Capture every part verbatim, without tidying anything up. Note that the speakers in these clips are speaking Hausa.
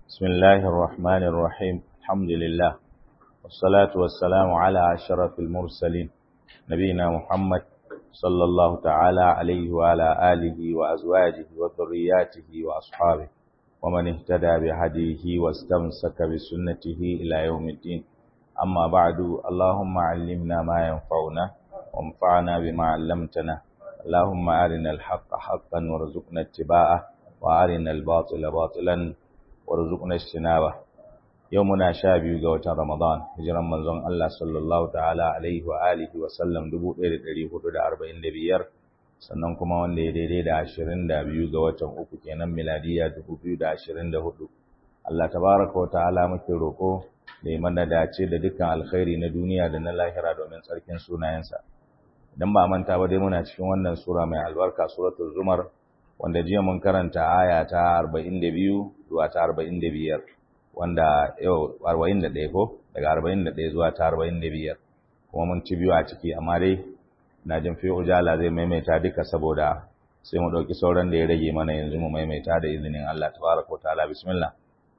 بسم الله الرحمن الرحيم الحمد لله والصلاة والسلام على أشرف المرسلين نبينا محمد صلى الله تعالى عليه وعلى آله وأزواجه وذرياته وأصحابه ومن اهتدى بهديه واستمسك بسنته إلى يوم الدين أما بعد اللهم علمنا ما ينفعنا وانفعنا بما علمتنا اللهم أرنا الحق حقا وارزقنا اتباعه وأرنا الباطل باطلا warzuqna istinaba yau muna sha biyu ga watan Ramadan hijiran manzon Allah sallallahu ta'ala alaihi wa alihi wa sallam dubu ɗaya da ɗari hudu da arba'in da biyar sannan kuma wanda ya daidai da ashirin da biyu ga watan uku kenan miladiya dubu biyu da ashirin da hudu Allah tabaraka wa ta'ala muke roko da ya mana dace da dukkan alkhairi na duniya da na lahira domin tsarkin sunayensa idan ba manta ba dai muna cikin wannan sura mai albarka suratul zumar wanda jiya mun karanta aya ta arba'in da biyu zuwa ta arba'in da biyar wanda yau arba'in da ɗaya ko daga arba'in da ɗaya zuwa ta arba'in da biyar kuma mun ci biyu a ciki amma dai na jin fi ujala zai maimaita duka saboda sai mu ɗauki sauran da ya rage mana yanzu mu maimaita da izinin Allah tabaraka wa ta'ala bismillah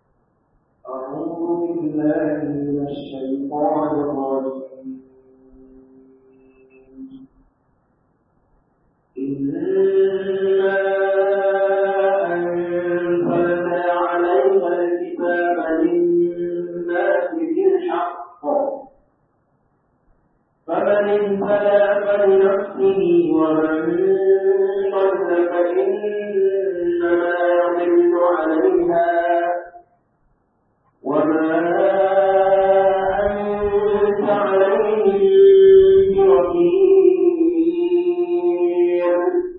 أعوذ بالله من الشيطان الرجيم إنا فمن اهتدى فلنفسه ومن ضل فإنما يضل عليها وما أنت عليهم بوكيل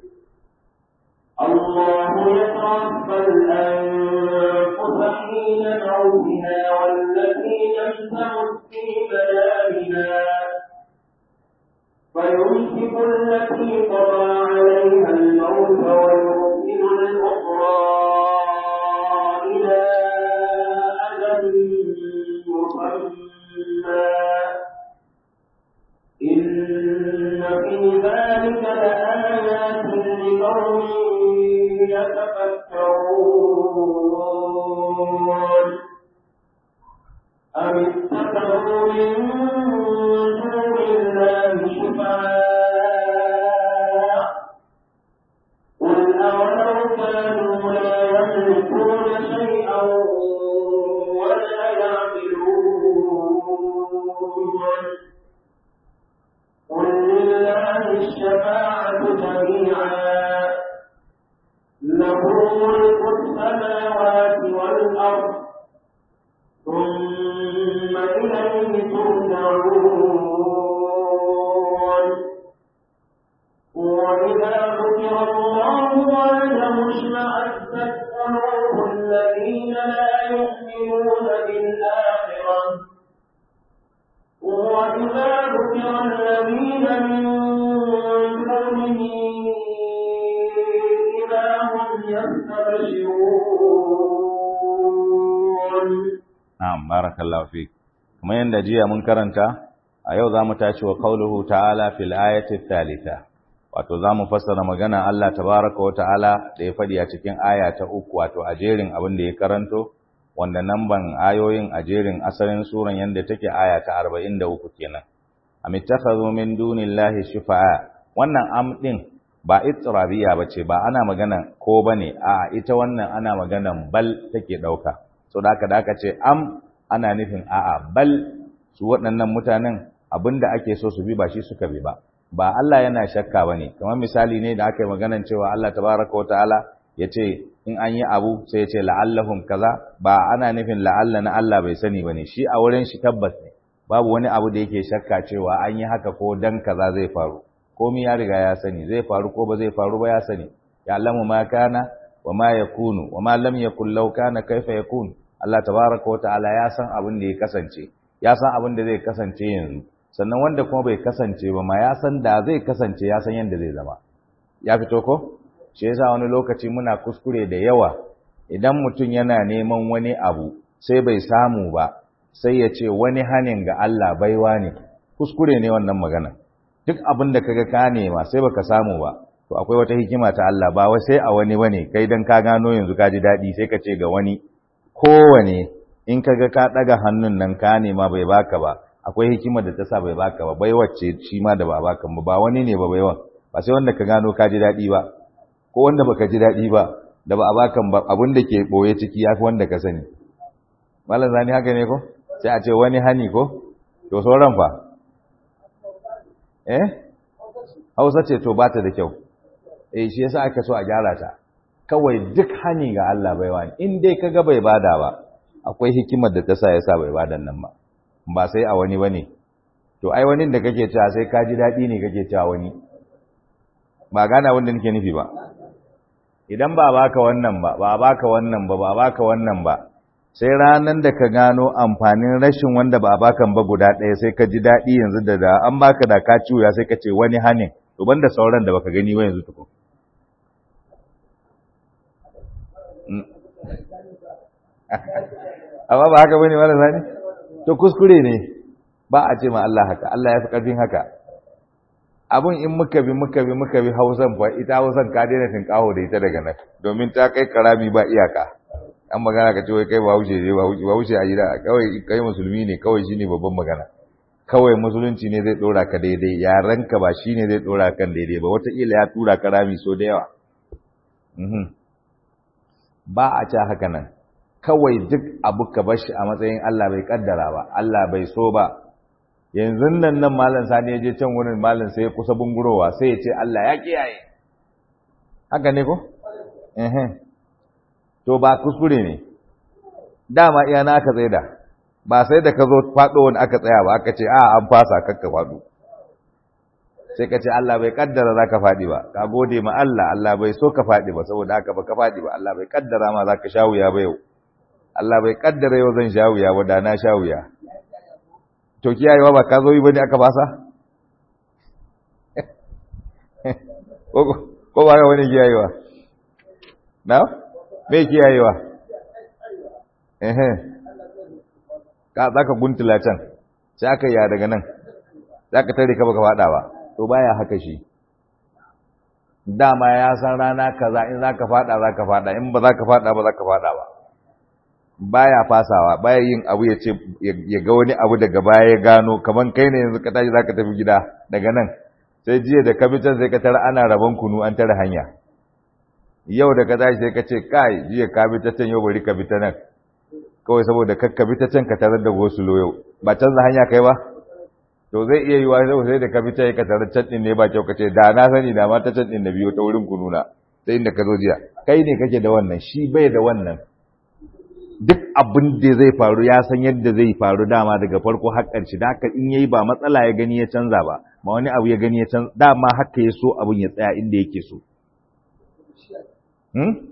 الله يتوفى الأنفس حين موتها والتي لم تمت في منامها فيمسك التي قضى عليها الموت ويرسل الأخرى إلى أجل مسمى إن في ذلك لآيات لقوم يتفكرون أم اتخذوا من دون الله شفعاء قل أولو كانوا لا يملكون شيئا ولا يعقلون قل لله الشفاعة جميعا له ملك السماوات والأرض ثم إليه ترجعون وإذا ذكر الله وحده اشمأزت قلوب الذين لا يؤمنون بالآخرة وإذا ذكر الذين من دونه إذا هم يستبشرون Na'am, barakallahu fik. Kuma yanda jiya mun karanta, a yau zamu tashi wa qauluhu ta'ala fil ayati thalitha. Wato zamu fassara magana Allah tabaaraka wa ta'ala da ya fadi a cikin aya ta uku wato a jerin abin da ya karanto, wanda namban ayoyin a jerin asalin suran yanda take aya ta arba'in da uku kenan. Am ittakhadhu min dunillahi shufa'a. Wannan am din ba itrabiya bace ba ana magana ko bane, a'a ita wannan ana maganan bal take dauka. so da aka da aka ce am ana nufin a'a bal su waɗannan mutanen abinda ake so su bi ba shi suka bi ba ba Allah yana shakka bane kamar misali ne da aka yi maganan cewa Allah tabaraka wa ta'ala yace in an yi abu sai yace la'allahum kaza ba ana nufin la'alla na Allah bai sani bane shi a wurin shi tabbas ne babu wani abu da yake shakka cewa an yi haka ko dan kaza zai faru komai ya riga ya sani zai faru ko ba zai faru ba ya sani ya alamu ma kana wa ma yakunu wa ma lam yakul law kana kaifa yakun Allah tabaraka wa ta'ala ya san abin da ya kasance, ya san abin da zai kasance yanzu, sannan wanda kuma bai kasance ba ma ya san da zai kasance ya san yadda zai zama. Ya fito ko? Shi yasa wani lokaci muna kuskure da yawa, idan mutum yana neman wani abu sai bai samu ba, sai ya ce wani hanin ga Allah baiwa ne, kuskure ne wannan magana. Duk abin da kaga ka nema sai baka samu ba, to akwai wata hikima ta Allah ba wai sai a wani bane kai dan ka gano yanzu ka ji dadi sai ka ce ga wani kowane in kaga ka daga hannun nan ka nema bai baka ba akwai hikimar da ta sa bai baka ba bai wacce shi ma da ba baka ba ba wani ne ba baiwan ba sai wanda ka gano ka ji dadi ba ko wanda baka ji dadi ba da ba a baka ba abin da ke boye ciki yafi wanda ka sani mallan zani haka ne ko sai a ce wani hani ko to sauran fa eh Hausa ce to bata da kyau eh shi yasa aka so a gyara ta kawai duk hani ga Allah baiwa ne in dai kaga bai bada ba akwai hikimar da ta sa yasa bai badan nan ba ba sai a wani bane to ai wani da kake cewa sai ka ji dadi ne kake cewa wani ba gana wanda nake nufi ba idan ba baka wannan ba ba baka wannan ba ba baka wannan ba sai ranan da ka gano amfanin rashin wanda ba bakan ba guda ɗaya sai ka ji dadi yanzu da da an baka da ka ciwo sai ka ce wani hanin to banda sauran da baka gani ba yanzu tukun amma ba haka bane wala zani to kuskure ne ba a ce ma Allah haka Allah ya fi karfin haka abun in muka bi muka bi muka bi Hausan fa ita Hausan ka daina tinkaho da ita daga nan domin ta kai karami ba iyaka an magana ka ce wai kai ba wuce ne ba wuce a gida kawai kai musulmi ne kawai shine babban magana kawai musulunci ne zai dora ka daidai yaranka ba shine zai dora kan daidai ba wata kila ya tura ka rami so da yawa mhm ba a ce haka nan kawai duk abu ka bar shi a matsayin Allah bai kaddara ba Allah bai so ba yanzu nan nan malam Sani ya je can wurin malam sai ya kusa bungurowa sai ya ce Allah ya kiyaye haka ne ko eh to ba kuskure ne dama iya na aka tsaida ba sai da ka zo fado wani aka tsaya ba aka ce a an fasa kakka fado sai ka ce Allah bai kaddara zaka fadi ba ka gode ma Allah Allah bai so ka fadi ba saboda haka ba ka fadi ba Allah bai kaddara ma zaka sha wuya ba yau Allah bai kaddara yau zan sha wuya ba da na sha wuya to kiyayewa ba ka zo yi bane aka fasa ko ba ga wani kiyayewa na me kiyayewa eh eh ka zaka guntula can sai aka yi daga nan zaka tare ka baka fada ba to baya haka shi dama ya san rana kaza in zaka fada zaka fada in ba zaka fada ba zaka fada ba baya fasawa baya yin abu ya ce ya ga wani abu daga baya ya gano kaman kai ne yanzu ka tashi zaka tafi gida daga nan sai jiya da kabitan sai ka tara ana rabon kunu an tara hanya yau da ka tashi sai ka ce kai jiya ka bi ta can yau bari ka bi ta nan kawai saboda kakka bi ta can ka tarar da gosulo yau ba canza hanya kai ba to zai iya yiwa sai da ka bi ta ka tarar can din ne ba kyau ka ce da na sani da ma ta can din da biyo ta wurin kununa sai inda ka zo jiya kai ne kake da wannan shi bai da wannan duk abin da zai faru ya san yadda zai faru dama daga farko har ƙarshe da haka in yayi ba matsala ya gani ya canza ba ba wani abu ya gani ya canza dama haka ya so abin ya tsaya inda yake so hmm?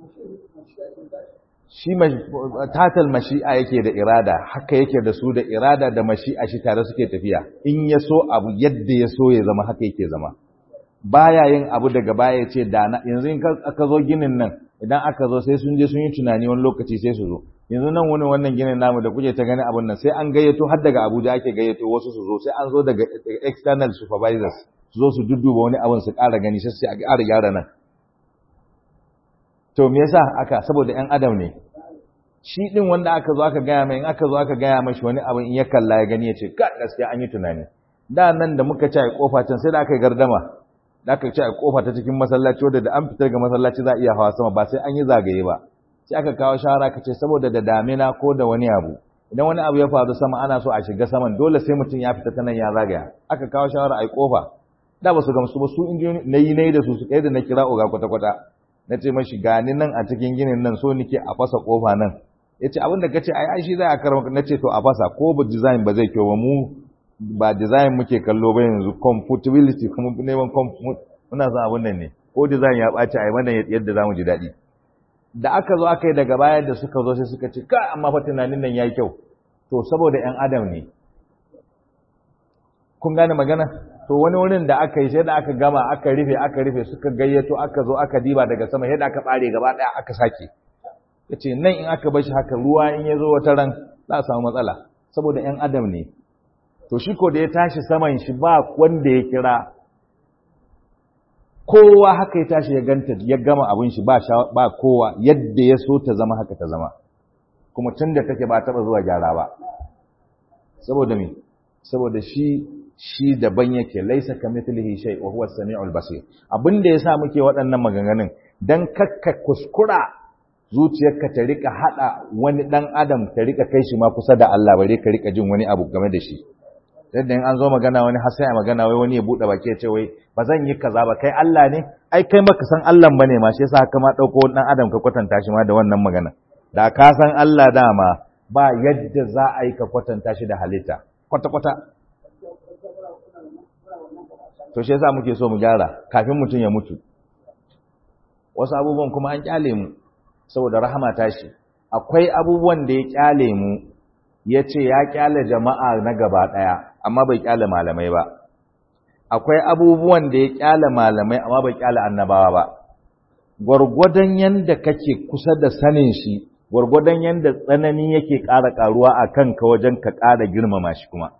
shi tatal mashi'a yake da irada haka yake da su da irada da mashi'a shi tare suke tafiya in ya so abu yadda ya so ya zama haka yake zama baya yin abu daga baya ya ce da yanzu in aka zo ginin nan idan aka zo sai sun je sun yi tunani wani lokaci sai su zo yanzu nan wani wannan ginin namu da kuke ta gani abun nan sai an gayyato har daga Abuja ake gayyato wasu su zo sai an zo daga external supervisors su zo su dudduba wani abun su ƙara gani sai su a ƙara gyara nan to me yasa aka saboda ƴan adam ne shi din wanda aka zo aka gaya mai in aka zo aka gaya mashi wani abin in ya kalla ya gani ya ce ka gaskiya an yi tunani da nan da muka ci a kofa can sai da aka yi gardama da aka ci a kofa ta cikin masallaci wadda da an fitar ga masallaci za a iya hawa sama ba sai an yi zagaye ba sai aka kawo shawara ka ce saboda da damina ko da wani abu idan wani abu ya faru sama ana so a shiga saman dole sai mutum ya fita ta nan ya zagaya aka kawo shawara a yi kofa da ba su gamsu ba su injiniyoyi na yi na yi da su su kai da na kira oga kwata-kwata na ce mashi gani nan a cikin ginin nan so nike a fasa kofa nan ya ce abinda ka ce ai ai shi za a karama na ce to a fasa ko ba design ba zai kyau ba mu ba design muke kallo ba yanzu comfortability kuma neman muna son abin nan ne ko design ya ɓaci a yi mana yadda za mu ji daɗi da aka zo aka yi daga baya da suka zo sai suka ce ka amma fa tunanin nan ya yi kyau to saboda ‘yan adam ne kun gane magana to wani wurin da aka yi sai da aka gama aka rufe aka rufe suka gayyato aka zo aka diba daga sama yadda aka ɓare gaba ɗaya aka sake ya ce nan in aka bar shi haka ruwa in ya zo wata ran za a samu matsala saboda ‘yan adam ne to shi ko da ya tashi saman shi ba wanda ya kira kowa haka ya tashi ya ganta ya gama abin shi ba ba kowa yadda ya so ta zama haka ta zama kuma tunda take ba taba zuwa gyara ba saboda me saboda shi shi daban yake laisa kamithlihi shay wa huwa as-sami'ul basir abinda yasa muke waɗannan maganganun dan kakka kuskura zuciyarka ta rika hada wani dan adam ta rika kai shi ma kusa da Allah bare ka rika jin wani abu game da shi yadda in an zo magana wani har sai a magana wai wani ya bude baki ya ce wai ba zan yi kaza ba kai Allah ne ai kai baka san Allah bane ma shi yasa haka ma dauko dan adam ka kwatanta shi ma da wannan magana da ka san Allah dama ba yadda za a yi ka kwatanta shi da halitta kwata kwata to shi yasa muke so mu gyara kafin mutun ya mutu wasu abubuwan kuma an kyale mu saboda rahama ta shi akwai abubuwan da ya kyale mu yace ya kyale jama'a na gaba daya amma bai kyale malamai ba akwai abubuwan da ya kyale malamai amma bai kyale annabawa ba gurgudan yanda kake kusa da sanin shi gurgudan yanda tsanani yake ƙara ƙaruwa akan ka wajen ka ƙara girmama shi kuma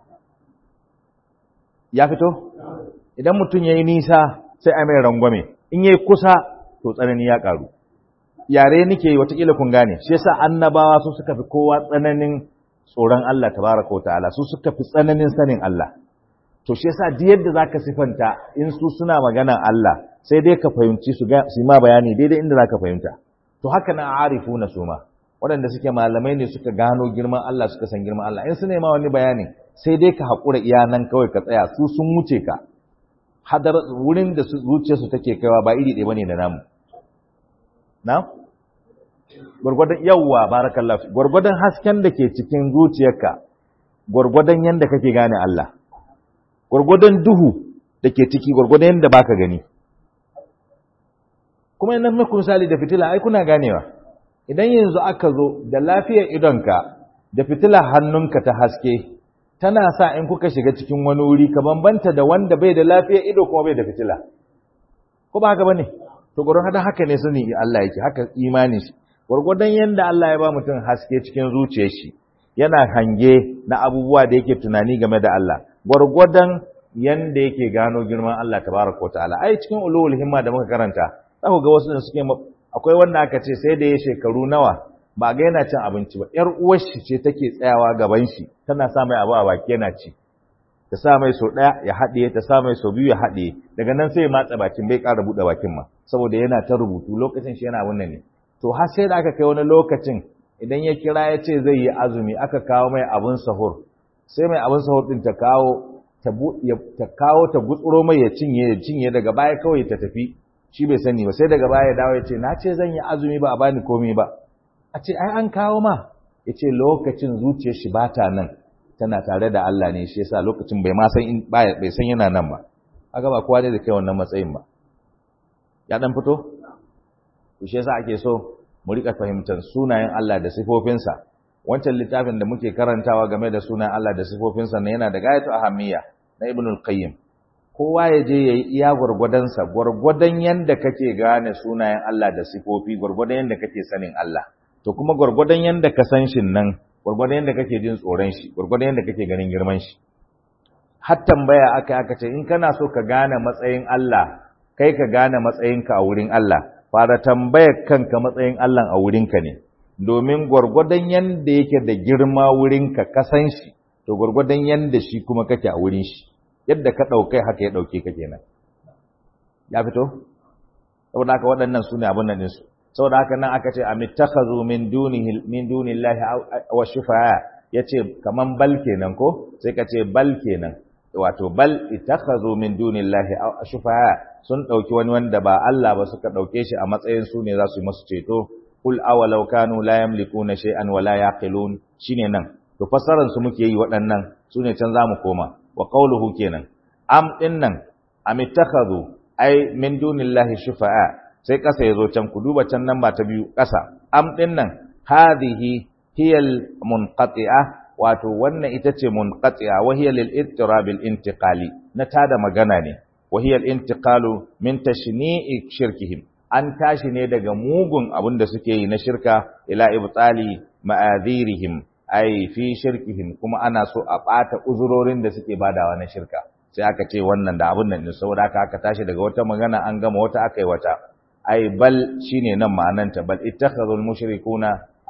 ya fito idan mutum yayi nisa sai a mai rangwame in yayi kusa to tsanani ya ƙaru yare nake watakila kun gane shi yasa annabawa su suka fi kowa tsananin tsoron Allah tabaraka wataala su suka fi tsananin sanin Allah to shi yasa duk yadda zaka sifanta in su suna maganan Allah sai dai ka fahimci su ga su ma bayani daidai inda zaka fahimta to haka na arifuna su ma waɗanda suke malamai ne suka gano girman Allah suka san girman Allah in su ne ma wani bayani sai dai ka haƙura iya nan kawai ka tsaya su sun wuce ka hadar wurin da zuciyarsu take kaiwa ba iri ɗaya bane da namu na gwargwadon yawwa barakallahu gwargwadon hasken da ke cikin zuciyarka gwargwadon yanda kake gane Allah gwargwadon duhu da ke ciki gwargwadon yanda baka gani kuma yana muku misali da fitila ai kuna ganewa idan yanzu aka zo da lafiyar idonka da fitila hannunka ta haske tana sa in kuka shiga cikin wani wuri ka bambanta da wanda bai da lafiyar ido kuma bai da fitila ko ba haka bane to gwargwadon haka ne sani Allah yake haka imani shi gwargwadon yanda Allah ya ba mutum haske cikin zuciyar shi yana hange na abubuwa da yake tunani game da Allah gwargwadon yanda yake gano girman Allah tabaraka wataala ai cikin ulul himma da muka karanta za ku ga wasu da suke akwai wanda aka ce sai da ya shekaru nawa ba ga yana cin abinci ba yar uwar shi ce take tsayawa gaban shi tana sa mai abu a baki yana ci ta sa mai so daya ya haɗiye ta sa mai so biyu ya haɗiye daga nan sai ya matsa bakin bai ƙara buɗe bakin ma saboda yana ta rubutu lokacin shi yana wannan ne to har sai da aka kai wani lokacin idan ya kira ya ce zai yi azumi aka kawo mai abun sahur sai mai abun sahur din ta kawo ta ta kawo ta gutsuro mai ya cinye ya cinye daga baya kawai ta tafi shi bai sani ba sai daga baya ya dawo ya ce na ce zan yi azumi ba a bani komai ba a ce ai an kawo ma ya ce lokacin zuciyar shi ba ta nan tana tare da Allah ne shi yasa lokacin bai ma san bai san yana nan ba aka ba kowa ne da kai wannan matsayin ba ya dan fito to shi yasa ake so mu rika fahimtar sunayen Allah da sifofinsa wancan littafin da muke karantawa game da sunayen Allah da sifofinsa ne yana da gayatu ahammiya na Ibnul Qayyim kowa ya je yayi iya gurgudan sa gurgudan yanda kake gane sunayen Allah da sifofi gurgudan yanda kake sanin Allah to kuma gurgudan yanda ka san shin nan gurgudan yanda kake jin tsoron shi gurgudan yanda kake ganin girman shi har tambaya aka aka ce in kana so ka gane matsayin Allah kai ka gane matsayinka a wurin Allah fara tambayar kanka matsayin Allah a wurinka ne domin gwargwadon yanda yake da girma wurinka ka san shi to gwargwadon yanda shi kuma kake a wurin shi yadda ka dauke haka ya dauke ka kenan ya fito saboda haka waɗannan sune abun nan su saboda haka nan aka ce amittakhadhu min dunihi min dunillahi wa shufa'a yace kaman bal kenan ko sai ka ce bal kenan wato bal ittakhadhu min dunillahi shufa'a sun dauki wani wanda ba Allah ba suka dauke shi a matsayin su ne za su yi masu ceto kul awalau kanu la yamlikuna shay'an wa la yaqilun shine nan to fasaran su muke yi waɗannan sune can zamu koma wa qawluhu kenan am dinnan am ittakhadhu ay min dunillahi shufa'a sai kasa yazo can ku duba can nan ba ta biyu kasa am dinnan hadhihi hiya al munqati'a wato wannan ita ce munqati'a wa hiya lil ittirabil intiqali na tada magana ne wa hiya al intiqalu min tashni'i shirkihim an tashi ne daga mugun abin da suke yi na shirka ila ibtali ma'adhirihim ai fi shirkihim kuma ana so a bata uzurorin da suke badawa na shirka sai aka ce wannan da abin nan ne saboda haka aka tashi daga wata magana an gama wata akai wata ai bal shine nan ma'ananta bal ittakhadhul mushrikuna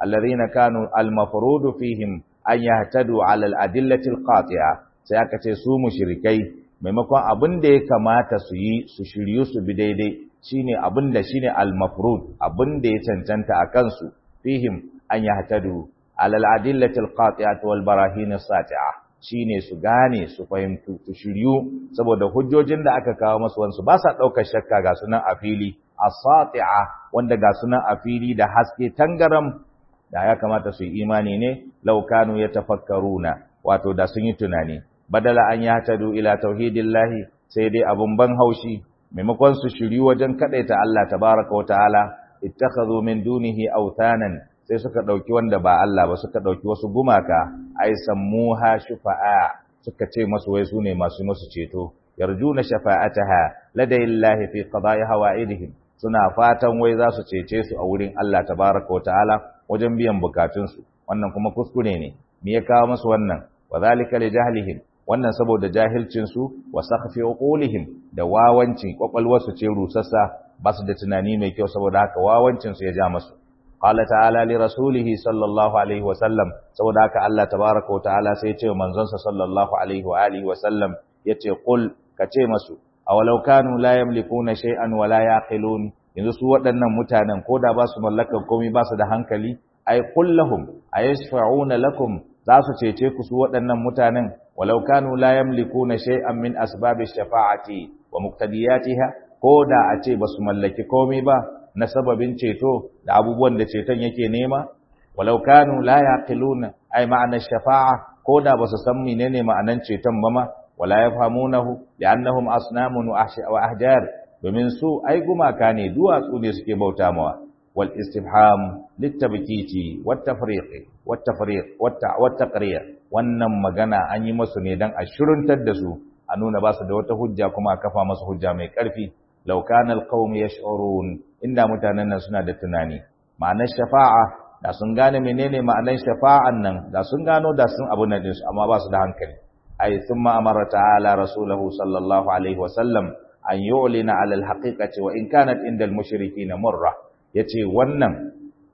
alladhina kanu al-mafrudu fihim an yahtadu ala al-adillati al-qati'a sai aka ce su mushrikai maimakon abin da ya kamata su yi su shiryu su bi daidai shine abin da shine al-mafrud abin da ya cancanta a kansu fihim an yahtadu ala al-adillati al-qati'ati wal barahin as-sati'a shine su gane su fahimtu su shiryu saboda hujjojin da aka kawo masu wansu ba sa daukar shakka ga sunan a fili as-sati'a wanda ga sunan a fili da haske tangaram da ya kamata su yi imani ne law kanu yatafakkaruna wato da sun yi tunani badala an yahtadu ila tauhidillahi sai dai abun ban haushi maimakon su shiryu wajen kadaita Allah tabaaraka wa ta'ala ittakhadhu min dunihi awthanan sai suka dauki wanda ba Allah ba suka dauki wasu gumaka ai sammuha shufa'a suka ce masu wai sune masu musu ceto yarjuna shafa'ataha ladayillahi fi qada'i hawaidihim suna fatan wai za su cece su a wurin Allah tabaaraka ta'ala wajen biyan bukatun su wannan kuma kuskure ne me ya kawo musu wannan wadhalika li jahlihim wannan saboda jahilcin su wa sakhfi uqulihim da wawancin kwakwalwarsu ce rusassa ba su da tunani mai kyau saboda haka wawancin su ya ja musu qala ta'ala li rasulihi sallallahu alaihi wa sallam saboda haka Allah tabaaraka wa ta'ala sai ya ce manzon sa sallallahu alaihi wa alihi wa sallam yace qul kace masu awalau kanu la yamlikuna shay'an wa la yaqilun yanzu su waɗannan mutanen koda ba su mallakar komai ba su da hankali ay qul lahum ayashfa'una lakum za su cece ku su waɗannan mutanen walau kanu la yamlikuna shay'an min asbabi shafa'ati wa muqtadiyatiha koda a ce ba su mallaki komai ba na sababin ceto da abubuwan da ceton yake nema walau kanu la yaqiluna ay ma'ana shafa'a koda basu san menene ma'anan ceton ba ma wala yafhamunahu li'annahum asnamun wa ahjar domin su ai gumaka ne duwatsu ne suke bauta mawa wal istifham litabkiti wat tafriq wat tafriq wat taqrir wannan magana an yi musu ne dan a shiruntar da su a nuna ba su da wata hujja kuma a kafa musu hujja mai karfi law kana alqawm yash'urun inda mutanen nan suna da tunani ma'anar shafa'a da sun gane menene ma'anar shafa'an nan da sun gano da sun abu nan din su amma ba su da hankali ay thumma amara ta'ala rasulahu sallallahu alaihi wasallam an yu'lina 'ala al-haqiqati wa in kanat inda al-mushrikeen murra yace wannan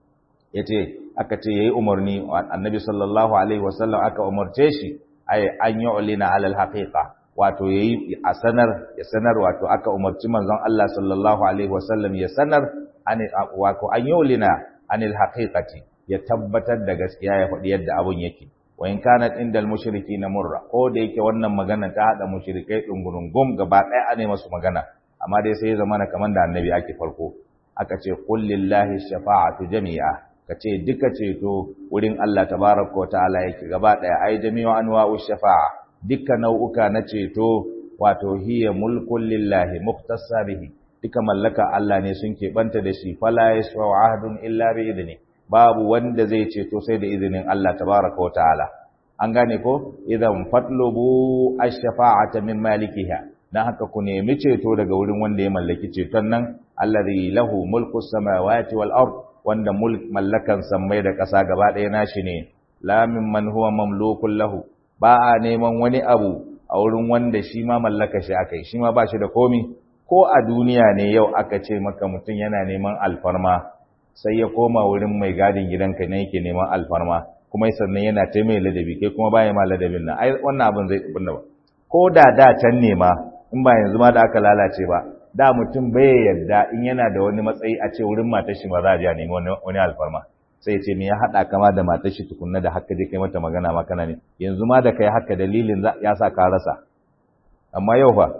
yace aka ce yayi umarni annabi sallallahu alaihi wasallam aka umarce shi ay an yu'lina 'ala al-haqiqa wato yayi a sanar ya sanar wato aka umarci manzon Allah sallallahu alaihi wasallam ya sanar an wato an yulina anil haqiqati ya tabbatar da gaskiya ya faɗi yadda abun yake wa in kanat indal mushrikin murra ko da yake wannan magana ta hada mushrikai dungurungum gaba ɗaya ane masu magana amma dai sai zamana kaman da annabi ake farko aka ce qul lillahi shafa'atu jami'a kace duka ceto wurin Allah tabaaraka wa ta'ala yake gaba ɗaya ai jami'u anwa'u shafa'a duka nau'uka na ceto wato hiya mulkun lillahi muhtassa bihi duka mallaka Allah ne sun keɓanta da shi fala yasfa'u ahadun illa bi idni babu wanda zai ceto sai da izinin Allah tabaraka wa ta'ala an gane ko idan fatlubu ash-shafa'ata min malikiha dan haka ku nemi ceto daga wurin wanda ya mallaki ceton nan alladhi lahu mulku samawati wal ard wanda mulk mallakan sammai da ƙasa gaba ɗaya nashi ne la mimman huwa mamlukun lahu ba a neman wani abu a wurin wanda shi ma mallaka shi akai shi ma ba shi da komi ko a duniya ne yau aka ce maka mutum yana neman alfarma sai ya koma wurin mai gadin gidanka ne yake neman alfarma kuma sannan yana ta mai ladabi kai kuma baya ma ladabin nan ai wannan abin zai bunna ba ko da da can ne ma in ba yanzu ma da aka lalace ba da mutum bai yarda in yana da wani matsayi a ce wurin matar shi ba za a je a nemi wani alfarma sai ce me ya haɗa kama da matar shi tukunna da haka je kai mata magana ma kana ne yanzu ma da kai haka dalilin ya sa ka rasa amma yau fa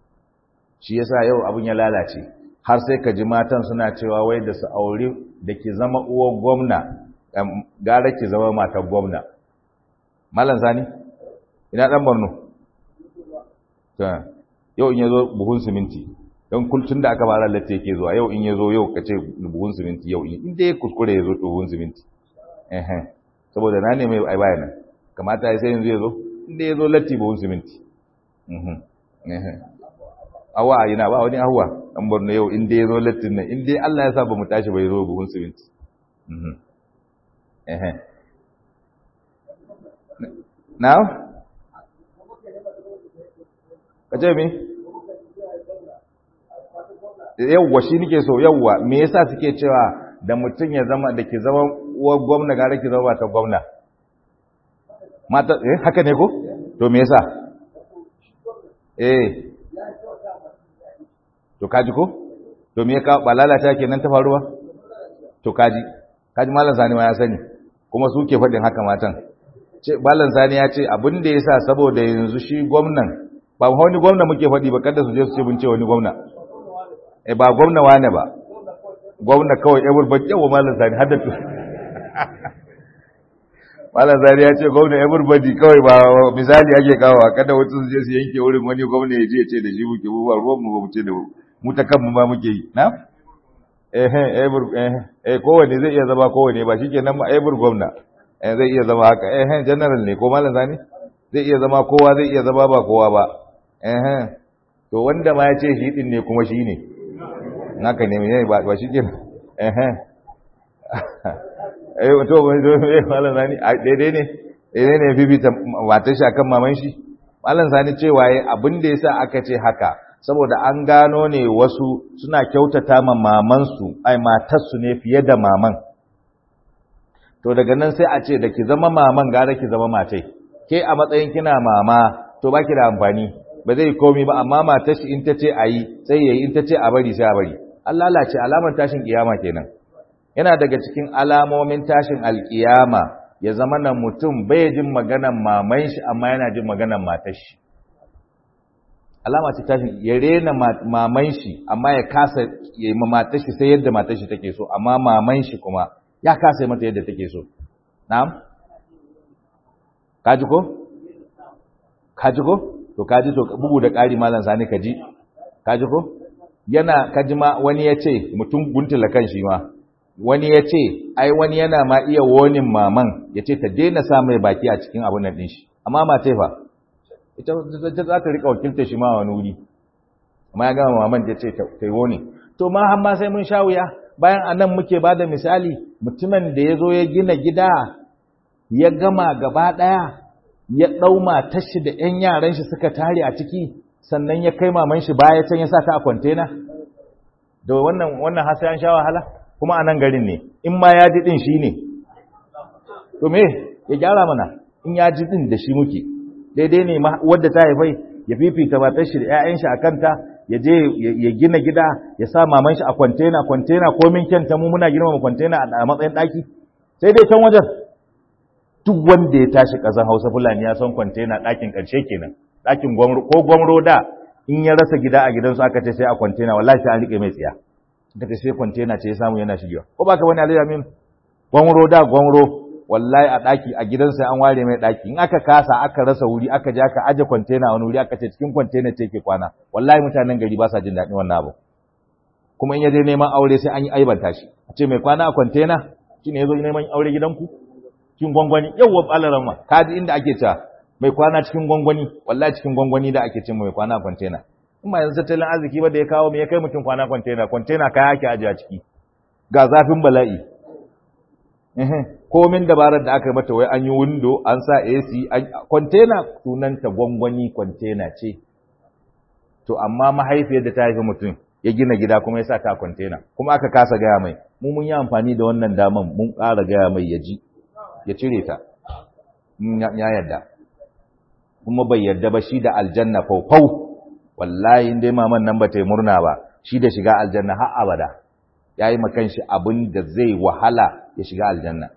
shi yasa yau abun ya lalace har sai ka ji matan suna cewa wai da su aure da ki zama uwar gwamna gara ki zama matar gwamna mallan sani ina dan Borno to yau in yazo buhun siminti don kultun da aka bara latte yake zuwa yau in yazo yau kace buhun siminti yau in dai kuskure yazo to buhun siminti eh eh saboda na ne mai ai bayana kamata sai yanzu yazo in dai yazo latti buhun siminti mhm eh awa ina ba wani awa dan Borno yau in dai yazo lattin nan in dai Allah ya sa ba mu tashi bai zo buhun siminti mhm eh eh now kace me yawwa shi nike so yawwa me yasa suke cewa da mutum ya zama da ke zama uwar gwamna gara ki zama matan gwamna mata eh haka ne ko to me yasa eh to kaji ko to me ya ka balalata kenan ta faruwa to kaji kaji malam Sani ma ya sani kuma su ke faɗin haka matan ce malam Sani ya ce abin da yasa saboda yanzu shi gwamnan ba wani gwamna muke faɗi ba kada su je su ce mun ce wani gwamna eh ba gwamna wane ba gwamna kawai everybody yawa malam Sani hadda tu malam Sani ya ce gwamna everybody kawai ba misali ake kawo kada wasu su je su yanke wurin wani gwamna ya je ya ce da shi muke mu ba ruwan mu ba mu ce da mu ta kanmu ma muke yi na eh eh eh eh kowanne zai iya zama kowanne ba shikenan ba every gwamna eh zai iya zama haka eh general ne ko malam Sani zai iya zama kowa zai iya zama ba kowa ba eh to wanda ma ya ce shi din ne kuma shi ne naka ne mai ba ba shi kenan eh eh to eh malam Sani daidai ne daidai ne bibita matar shi akan maman shi malam Sani cewa yayi abin da yasa aka ce haka saboda an gano ne wasu suna kyautata ma maman su ai matar su ne fiye da maman to daga nan sai a ce da ki zama maman gara ki zama matai ke a matsayin kina mama to baki da amfani ba zai komi ba amma matar shi in ta ce ayi sai yayi in ta ce a bari sai a bari Allah lalace alamar tashin kiyama kenan yana daga cikin alamomin tashin alkiyama ya zama nan mutum bai jin maganan maman shi amma yana jin maganan matar shi alama ce tashin ya rena maman shi amma ya kasa ya yi matar shi sai yadda matar shi take so amma maman shi kuma ya kasa mata yadda take so na'am kaji ko kaji ko to kaji to bugu da ƙari malam Sani kaji kaji ko yana kaji ma wani ya ce mutum guntula kan shi ma wani ya ce ai wani yana ma iya wonin maman ya ce ta daina sa mai baki a cikin abun nan din shi amma ma fa ita za ta rika wakilta shi ma wani wuri amma ya gama maman ya ce ta yi woni to ma har ma sai mun sha wuya bayan anan muke bada misali mutumin da ya zo ya gina gida ya gama gaba ɗaya ya ɗau matar shi da ‘yan yaran shi suka tare a ciki sannan ya kai maman shi baya can ya sa ta a kwantena da wannan wannan har sai an sha wahala kuma a nan garin ne in ma ya ji ɗin shi ne to me ya gyara mana in ya ji ɗin da shi muke daidai ne wadda ta haifai ya fifita matar shi da ‘ya'yan shi a kanta ya je ya gina gida ya sa maman shi a kwantena kwantena komin kyanta mu muna girmama kwantena a matsayin ɗaki sai dai can wajen duk wanda ya tashi ƙasar Hausa Fulani ya san kwantena ɗakin ƙarshe kenan ɗakin gwamro ko gwamro da in ya rasa gida a gidansu aka ce sai a kwantena wallahi sai an rike mai tsiya aka ce sai kwantena ce ya samu yana shigewa ko ba ka wani alayya min gwamro da gwamro wallahi a ɗaki a gidansa an ware mai ɗaki in aka kasa aka rasa wuri aka je aka aje kwantena wani wuri aka ce cikin kwantena ce ke kwana wallahi mutanen gari ba sa jin daɗin wannan abu kuma in ya je neman aure sai an yi aibanta shi a ce mai kwana a kwantena shine ya zo neman aure gidanku cikin gwangwani yawwa alaran ma kaji inda ake cewa mai kwana cikin gwangwani wallahi cikin gwangwani da ake cin mai kwana container in ma yanzu tattalin arziki ba da ya kawo me ya kai mutum kwana container container kaya ake aje a ciki ga zafin bala'i eh komin dabarar da aka yi mata wai an yi window an sa A C container sunanta gwangwani container ce to amma mahaifiyar da ta haifi mutum ya gina gida kuma ya sa ta container kuma aka kasa gaya mai mu mun yi amfani da wannan daman mun ƙara gaya mai ya ji ya cire ta ya yarda kuma bai yarda ba shi da aljanna faufau wallahi indai maman nan ba ta yi murna ba shi da shiga aljanna har abada yayi makan shi abin da zai wahala ya shiga aljanna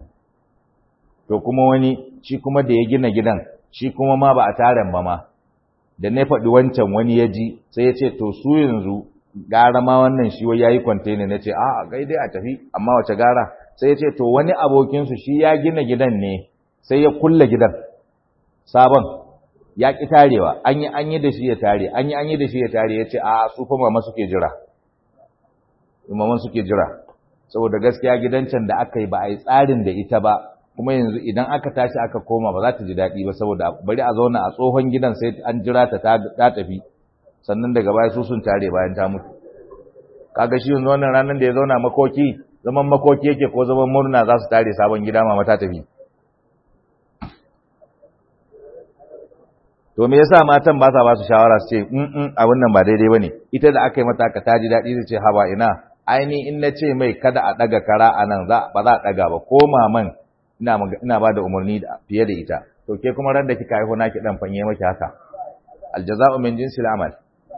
to kuma wani shi kuma da ya gina gidan shi kuma ma ba a taren ba ma da na faɗi wancan wani ya ji sai ya ce to su yanzu gara ma wannan shi wai yayi container nace a a dai a tafi amma wace gara sai ya ce to wani abokinsu shi ya gina gidan ne sai ya kulle gidan sabon ya ƙi tarewa an yi an yi da shi ya tare an yi an yi da shi ya tare ya ce a su fa mama suke jira maman suke jira saboda gaskiya gidan can da aka yi ba a yi tsarin da ita ba kuma yanzu idan aka tashi aka koma ba za ta ji daɗi ba saboda bari a zauna a tsohon gidan sai an jira ta ta tafi sannan daga baya su sun tare bayan ta mutu kaga shi yanzu wannan ranar da ya zauna makoki zaman makoki yake ko zaman murna za su tare sabon gida mama ta tafi to me yasa matan ba sa ba su shawara su ce in in abin nan ba daidai bane ita da aka yi mata aka taji dadi zai ce haba ina aini in nace mai kada a daga kara anan za ba za a daga ba ko maman ina ina ba da umarni fiye da ita to ke kuma ran da kika haihu naki dan fanye maki haka aljaza'u min jinsil amal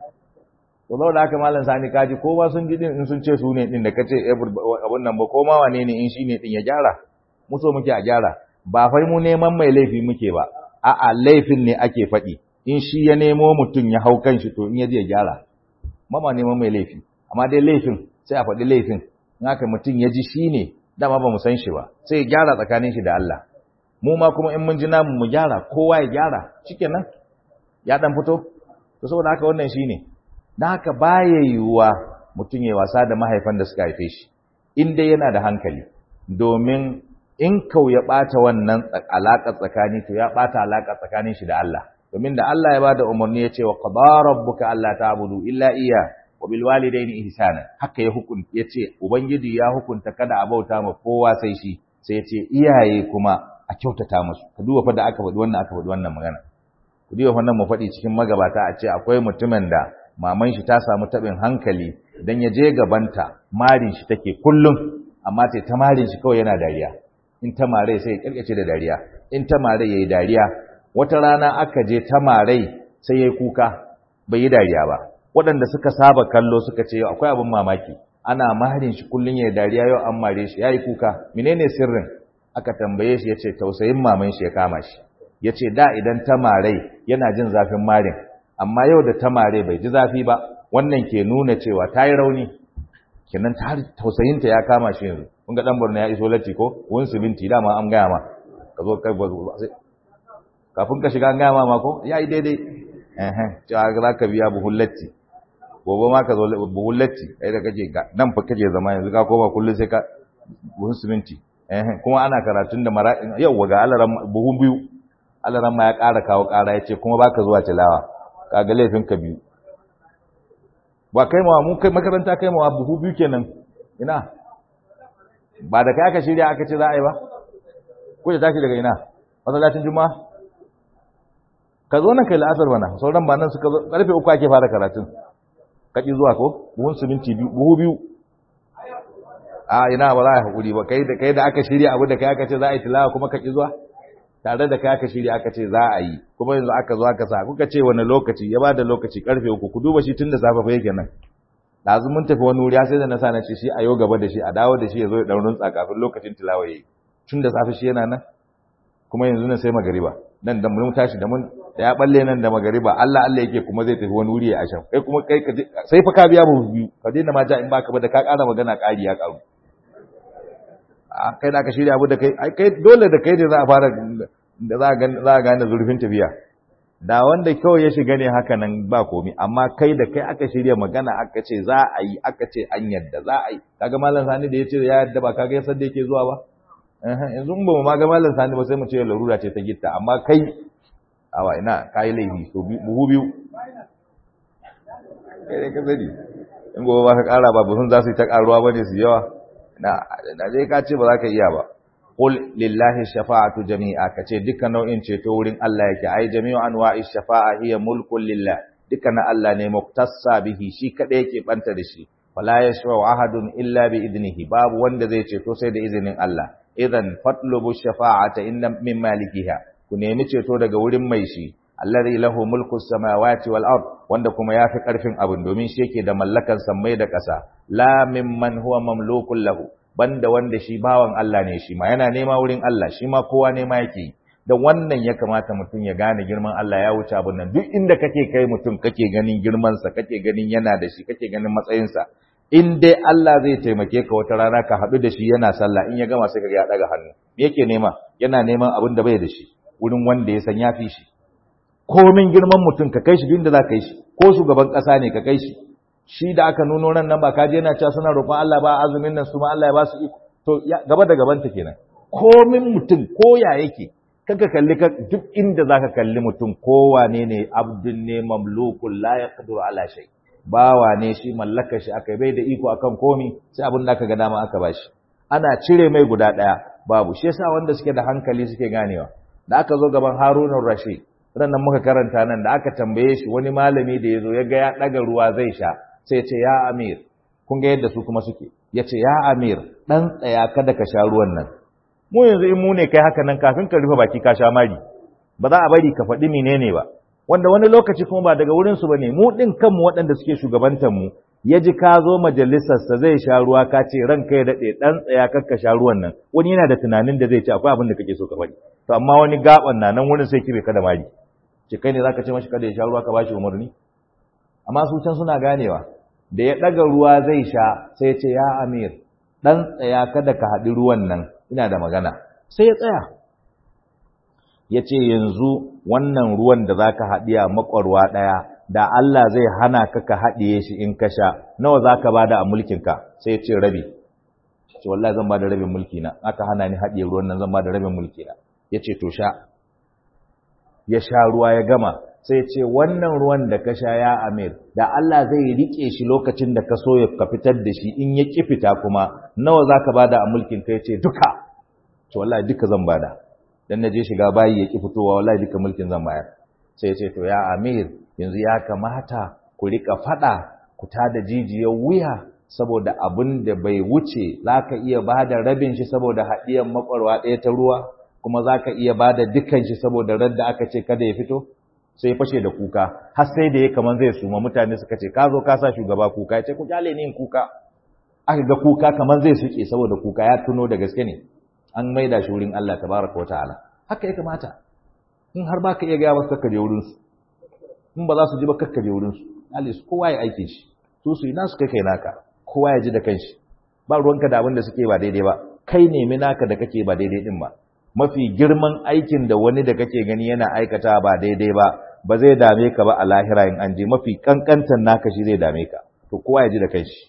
to da haka malam sani kaji ko ba sun ji din in sun ce su ne din da kace abun nan ba ko ma wane ne in shine din ya gyara mu so muke a gyara ba fai mu neman mai laifi muke ba a'a laifin ne ake faɗi in shi ya nemo mutum ya hau kanshi to in ya je ya gyara mama neman mai laifi amma dai laifin sai a faɗi laifin in haka mutum ya ji shi ne dama ba mu san shi ba sai ya gyara tsakanin shi da Allah mu ma kuma in mun ji namu mu gyara kowa ya gyara shikenan ya dan fito to saboda haka wannan shine dan haka baya yiwuwa mutum ya wasa da mahaifan da suka haife shi in dai yana da hankali domin in kau ya bata wannan alaka tsakani to ya bata alaka tsakanin shi da Allah domin da Allah ya bada umarni ya ce wa qadara rabbuka alla ta'budu illa iya wa bil walidayni ihsana haka ya hukunta yace ubangiji ya hukunta kada a bauta ma kowa sai shi sai yace iyaye kuma a kyautata musu ka duba fa da aka faɗi wannan aka faɗi wannan magana ku duba wannan mu faɗi cikin magabata a ce akwai mutumin da maman shi ta samu tabin hankali dan ya je gabanta marin shi take kullum amma sai ta marin shi kawai yana dariya in ta mare sai ya kirkice da dariya in ta mare yayi dariya wata rana aka je ta mare sai yayi kuka bai yi dariya ba waɗanda suka saba kallo suka ce akwai abin mamaki ana marin shi kullun yayi dariya yau an mare shi yayi kuka menene sirrin aka tambaye shi yace tausayin maman shi ya kama shi yace da idan ta mare yana jin zafin marin amma yau da ta mare bai ji zafi ba wannan ke nuna cewa ta yi rauni kenan ta tausayinta ya kama shi yanzu kun ga dan Borno ya iso latti ko wun siminti dama an gaya ma ka zo kai kafin ka shiga an gaya ma ko yayi daidai eh eh cewa za ka biya buhun latti gobe ma ka zo buhun latti kai da kake nan fa kake zama yanzu ka koma kullun sai ka buhun siminti eh kuma ana karatun da mara yau ga alaran buhun biyu alaran ma ya ƙara kawo ƙara yace kuma baka zuwa tilawa kaga laifin ka biyu ba kai ma mu kai makaranta kai ma buhu biyu kenan ina ba da kai aka shirya aka ce za a yi ba ko da tashi daga ina masallacin juma'a ka zo nan kai la'asar bana sauran ba nan suka zo karfe uku ake fara karatun kaki zuwa ko buhun siminti biyu buhu biyu a ina ba za a hakuri ba kai da kai da aka shirya abu da kai aka ce za a yi tilawa kuma kaki zuwa tare da kai aka shirya aka ce za a yi kuma yanzu aka zo aka sa kuka ce wani lokaci ya bada lokaci karfe uku ku duba shi tun da safe fa yake nan dazu mun tafi wani wuri sai da na sa na ce shi a yau gaba da shi a dawo da shi ya zo ya daurin tsakafin lokacin tilawa yayi tun da safe shi yana nan kuma yanzu nan sai magariba nan da mun tashi da mun da ya balle nan da magariba Allah Allah yake kuma zai tafi wani wuri ya asham kai kuma kai sai fa ka biya mu biyu ka daina ma ja in baka ba da ka ƙara magana ƙari ya ƙaru a kai da ka shirya abu da kai ai kai dole da kai ne za a fara da za a za a gane zurfin tafiya da wanda kawai ya shiga ne haka nan ba komi amma kai da kai aka shirya magana aka ce za a yi aka ce an yadda za a yi kaga malam sani da ya ce ya yadda ba kaga yasar da yake zuwa ba yanzu in ba mu ma ga malam sani ba sai mu ce larura ce ta gitta amma kai awa ina kai laifi so buhu biyu kai dai ka sani in gobe ba ka kara ba buhun za su yi ta karuwa ba ne su yawa na da dai ka ce ba za ka iya ba qul lillahi shafa'atu jami'a kace dukkan nau'in ceto wurin Allah yake ai jami'u anwa'i shafa'a hiya mulkun lillah dukkan Allah ne muktassa bihi shi kada yake banta da shi wala yashfa'u ahadun illa bi idnihi babu wanda zai ceto sai da izinin Allah idan fatlubu shafa'ata inna min malikiha ku nemi ceto daga wurin mai shi alladhi lahu mulku samawati wal ard wanda kuma yafi karfin abin domin shi yake da mallakan sammai da ƙasa la mimman huwa mamlukun lahu banda wanda shi bawan Allah ne shi ma yana nema wurin Allah shi ma kowa nema yake da wannan ya kamata mutum ya gane girman Allah ya wuce abin nan duk inda kake kai mutum kake ganin girman sa kake ganin yana da shi kake ganin matsayin sa in dai Allah zai taimake ka wata rana ka haɗu da shi yana sallah in ya gama sai ka ga ya daga hannu me yake nema yana neman abin da bai da shi wurin wanda ya san ya fi shi komin girman mutum ka kai shi duk inda za ka yi shi ko shugaban ƙasa ne ka kai shi shi da aka nuno ran nan ba ka je yana cewa suna roƙon Allah ba azumin nan su ma Allah ya ba su iko to gaba da gaban ta kenan komin mutum ko ya yake kaga kalli ka duk inda zaka kalli mutum ko wane ne abdun ne mamlukun la yaqdiru ala shay bawa ne shi mallaka shi akai bai da iko akan komi sai abin da aka ga dama aka bashi ana cire mai guda daya babu shi yasa wanda suke da hankali suke ganewa da aka zo gaban Harunur Rashid ran nan muka karanta nan da aka tambaye shi wani malami da yazo ya ga ya daga ruwa zai sha sai ce ya amir kun ga yadda su kuma suke yace ya amir dan tsaya kada ka sha ruwan nan mu yanzu in mu ne kai haka nan kafin ka rufe baki ka sha mari ba za a bari ka faɗi menene ba wanda wani lokaci kuma ba daga wurin su bane mu din kanmu waɗanda suke shugabantar mu ya ji ka zo majalisarsa zai sha ruwa ka ce ranka ya daɗe ɗan tsaya kakka sha ruwan nan wani yana da tunanin da zai ce akwai abin da kake so ka bari to amma wani gaban na nan wurin sai kibe ka da mari ce kai ne zaka ce mashi kada ya sha ruwa ka bashi umarni amma su can suna ganewa da ya ɗaga ruwa zai sha sai ya ce ya amir ɗan tsaya kada ka haɗi ruwan nan ina da magana sai ya tsaya ya ce yanzu wannan ruwan da zaka haɗi a makwarwa ɗaya da Allah zai hana ka ka haɗiye shi in ka sha nawa za ka ba da a mulkinka sai ya ce rabi ce wallahi zan ba da rabin mulkina aka hana ni haɗiye ruwan nan zan ba da rabin mulkina ya ce to sha ya sha ruwa ya gama sai ya ce wannan ruwan da ka sha ya amir da Allah zai riƙe shi lokacin da ka so ya ka fitar da shi in ya ƙi fita kuma nawa za ka ba da a mulkinka ya ce duka ce wallahi duka zan ba da dan na je shiga bayi ya ƙi fitowa wallahi duka mulkin zan bayar sai ya ce to ya amir yanzu ya kamata ku rika fada ku tada jijiyar wuya saboda abin da bai wuce zaka iya bada rabin shi saboda hadiyan makwarwa ɗaya ta ruwa kuma zaka iya bada dukan shi saboda radda aka ce kada ya fito sai fashe da kuka har sai da ya kaman zai suma mutane suka ce ka zo ka sa shugaba kuka ya ce ku kyale ni in kuka aka ga kuka kaman zai suke saboda kuka ya tuno da gaske ne an maida shi wurin Allah tabaraka wa ta'ala haka ya kamata in har baka iya ga wasu ka je wurin su in ba za su ji ba kakkaje wurinsu alis kowa ya aike shi su su yi nasu kai kai naka kowa ya ji da kanshi ba ruwanka da abin da suke ba daidai ba kai nemi naka da kake ba daidai din ba mafi girman aikin da wani da kake gani yana aikata ba daidai ba ba zai dame ka ba a lahira in an je mafi kankantan naka shi zai dame ka to kowa ya ji da kanshi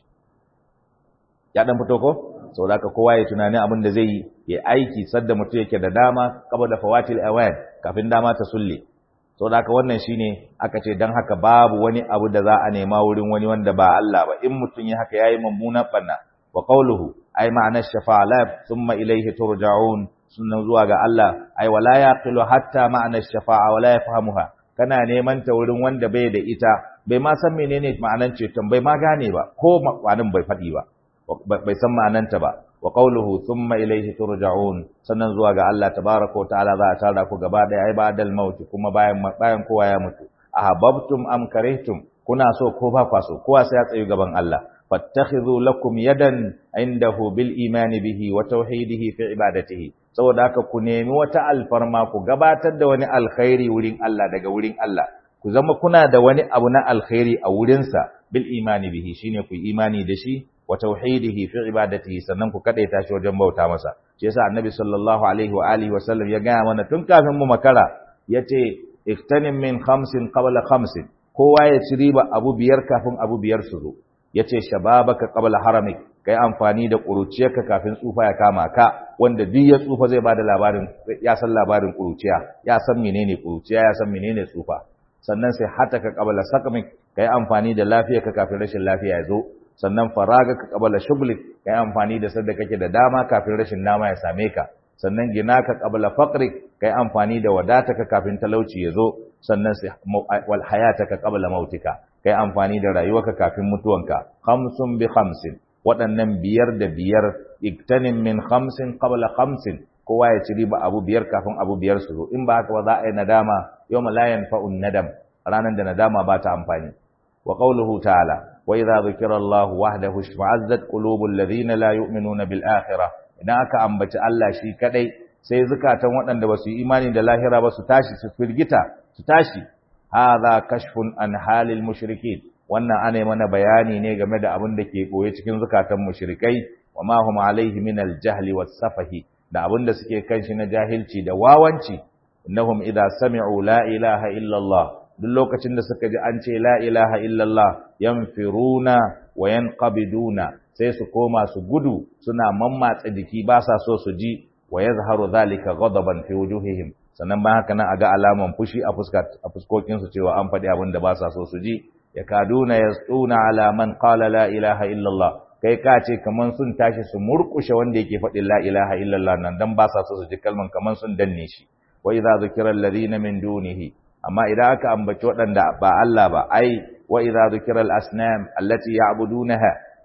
ya dan fito ko saboda haka kowa ya tunani abin da zai yi ya aiki sadda mutum yake da dama kaba da fawatil awan kafin dama ta sulle saboda haka wannan shine aka ce dan haka babu wani abu da za a nema wurin wani wanda ba Allah ba in mutun yi haka yayi mummunan banna wa qawluhu ay ma'ana shafa'a la thumma ilayhi turja'un sunan zuwa ga Allah ay wala yaqilu hatta ma'ana shafa'a wala yafhamuha kana neman ta wurin wanda bai da ita bai ma san menene ma'anan ceton bai ma gane ba ko ma'anan bai fadi ba bai san ma'ananta ba wa qawluhu thumma ilayhi turja'un sannan zuwa ga Allah tabaaraka wa ta'ala za a tara ku gaba daya ai ba'dal maut kuma bayan bayan kowa ya mutu ahabbtum am karihtum kuna so ko ba kwa so kowa sai ya tsayu gaban Allah fattakhidhu lakum yadan indahu bil imani bihi wa tauhidihi fi ibadatihi saboda haka ku nemi wata alfarma ku gabatar da wani alkhairi wurin Allah daga wurin Allah ku zama kuna da wani abu na alkhairi a wurinsa bil imani bihi shine ku imani da shi wa tauhidihi fi ibadatihi sannan ku kadaita shi wajen bauta masa shi yasa annabi sallallahu alaihi wa alihi wasallam ya gaya mana tun kafin mu makara yace iktanim min khamsin qabla khamsin kowa ya ci riba abu biyar kafin abu biyar su zo yace shababaka qabla haramik kai amfani da kuruciyarka kafin tsufa ya kama ka wanda duk ya tsufa zai bada labarin ya san labarin kuruciya ya san menene kuruciya ya san menene tsufa sannan sai hataka qabla saqmik kai amfani da lafiyarka kafin rashin lafiya ya zo sannan faraga ka qabala shughlik kai amfani da sadda kake da dama kafin rashin dama ya same ka sannan gina ka qabala faqrik kai amfani da wadata ka kafin talauci ya zo sannan sai wal hayataka qabala mautika kai amfani da rayuwarka kafin mutuwanka khamsun bi khamsin waɗannan biyar da biyar iktanim min khamsin qabla khamsin kowa ya ci riba abu biyar kafin abu biyar su zo in ba haka ba za a yi nadama yawma la yanfa'un nadam ranan da nadama ba ta amfani wa qawluhu ta'ala وإذا ذكر الله وحده اشمئزت قلوب الذين لا يؤمنون بالآخرة idan aka ambaci Allah shi kadai sai zakatan waɗanda ba su yi imani da lahira ba su tashi su firgita su tashi hadha kashfun an halil mushrikin wannan ana mana bayani ne game da abin da ke koye cikin zakatan mushrikai wa ma hum alaihi min al-jahli was-safahi da abin da suke kan shi na jahilci da wawanci innahum idza sami'u la ilaha illa Allah duk lokacin da suka ji an ce la ilaha illallah yanfiruna wa yanqabiduna sai su koma su gudu suna mammatsa jiki ba sa so su ji wa yazharu zalika ghadaban fi wujuhihim sannan ba haka nan aga alaman fushi a fuska a fuskokin su cewa an faɗi abin da ba sa so su ji yakaduna yasuna ala man qala la ilaha illallah kai ka ce kaman sun tashi su murkushe wanda yake faɗin la ilaha illallah nan dan ba sa so su ji kalman kaman sun danne shi wa idza zikira alladhina min dunihi amma idan aka ambaci waɗanda ba Allah ba ai wa idza dhukira al-asnam allati ya'budunaha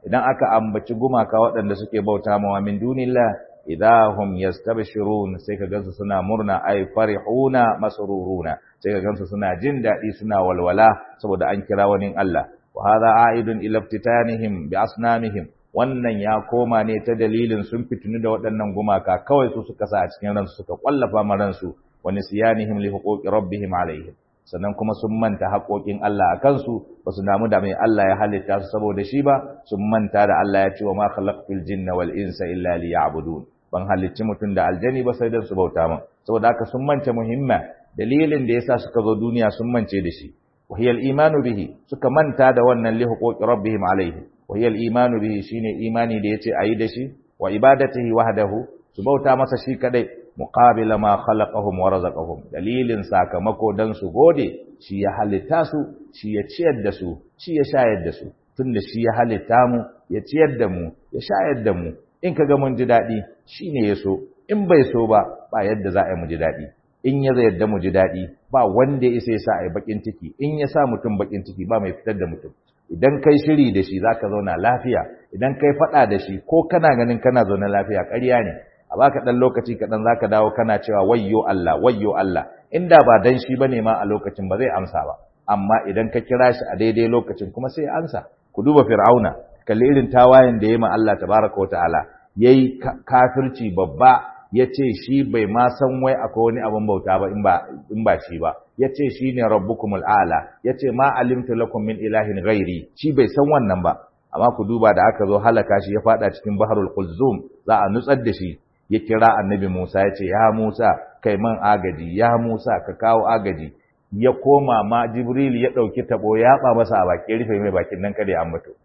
idan aka ambaci gumaka waɗanda suke bauta mawa min dunillah idahum yastabshirun sai ka gansu suna murna ay farihuna masruruna sai ka gansu suna jin dadi suna walwala saboda an kira wani Allah wa hadha aidun ila iftitanihim bi asnamihim wannan ya koma ne ta dalilin sun fitinu da waɗannan gumaka kawai su suka sa a cikin ransu suka kwallafa ma ransu wa nisyanihim li huquqi rabbihim alaihim sannan kuma sun manta haƙoƙin Allah a kansu ba su damu da mai Allah ya halitta su saboda shi ba sun manta da Allah ya ce wa ma khalaqtul jinna wal insa illa liya'budun ban halicci mutum da aljani ba sai dan su bauta min saboda haka sun manta muhimma dalilin da yasa suka zo duniya sun mance da shi wa hiya al-imanu bihi suka manta da wannan li huquqi rabbihim alaihi wa hiya al-imanu bihi shine imani da yace ayi da shi wa ibadatihi wahdahu su bauta masa shi kadai muqabila ma khalaqahum wa razaqahum dalilin sakamako dan su gode shi ya halitta su shi ya ciyar da su shi ya shayar da su tunda shi ya halitta mu ya ciyar da mu ya shayar da mu in kaga mun ji dadi shine yaso in bai so ba ba yadda za a yi mu ji dadi in ya yadda mu ji dadi ba wanda ya sai sa ai bakin ciki in ya sa mutum bakin ciki ba mai fitar da mutum idan kai shiri da shi zaka zauna lafiya idan kai fada da shi ko kana ganin kana zauna lafiya ƙarya ne a baka dan lokaci kadan zaka dawo kana cewa wayyo Allah wayyo Allah inda ba dan shi bane ma a lokacin ba zai amsa ba amma idan ka kira shi a daidai lokacin kuma sai ya amsa ku duba fir'auna kalli irin tawayen da yayi ma Allah tabaaraka wa ta'ala yayi kafirci babba yace shi bai ma san wai akwai wani abin bauta ba in ba in ba shi ba yace shine rabbukumul a'la yace ma alimtu lakum min ilahin ghairi shi bai san wannan ba amma ku duba da aka zo halaka shi ya fada cikin baharul qulzum za a nutsar da shi ya kira annabi Musa ya ce ya Musa kai man agaji ya Musa ka kawo agaji ya koma ma Jibril ya dauki tabo ya ba masa a baki rufe mai bakin nan kada ya ambato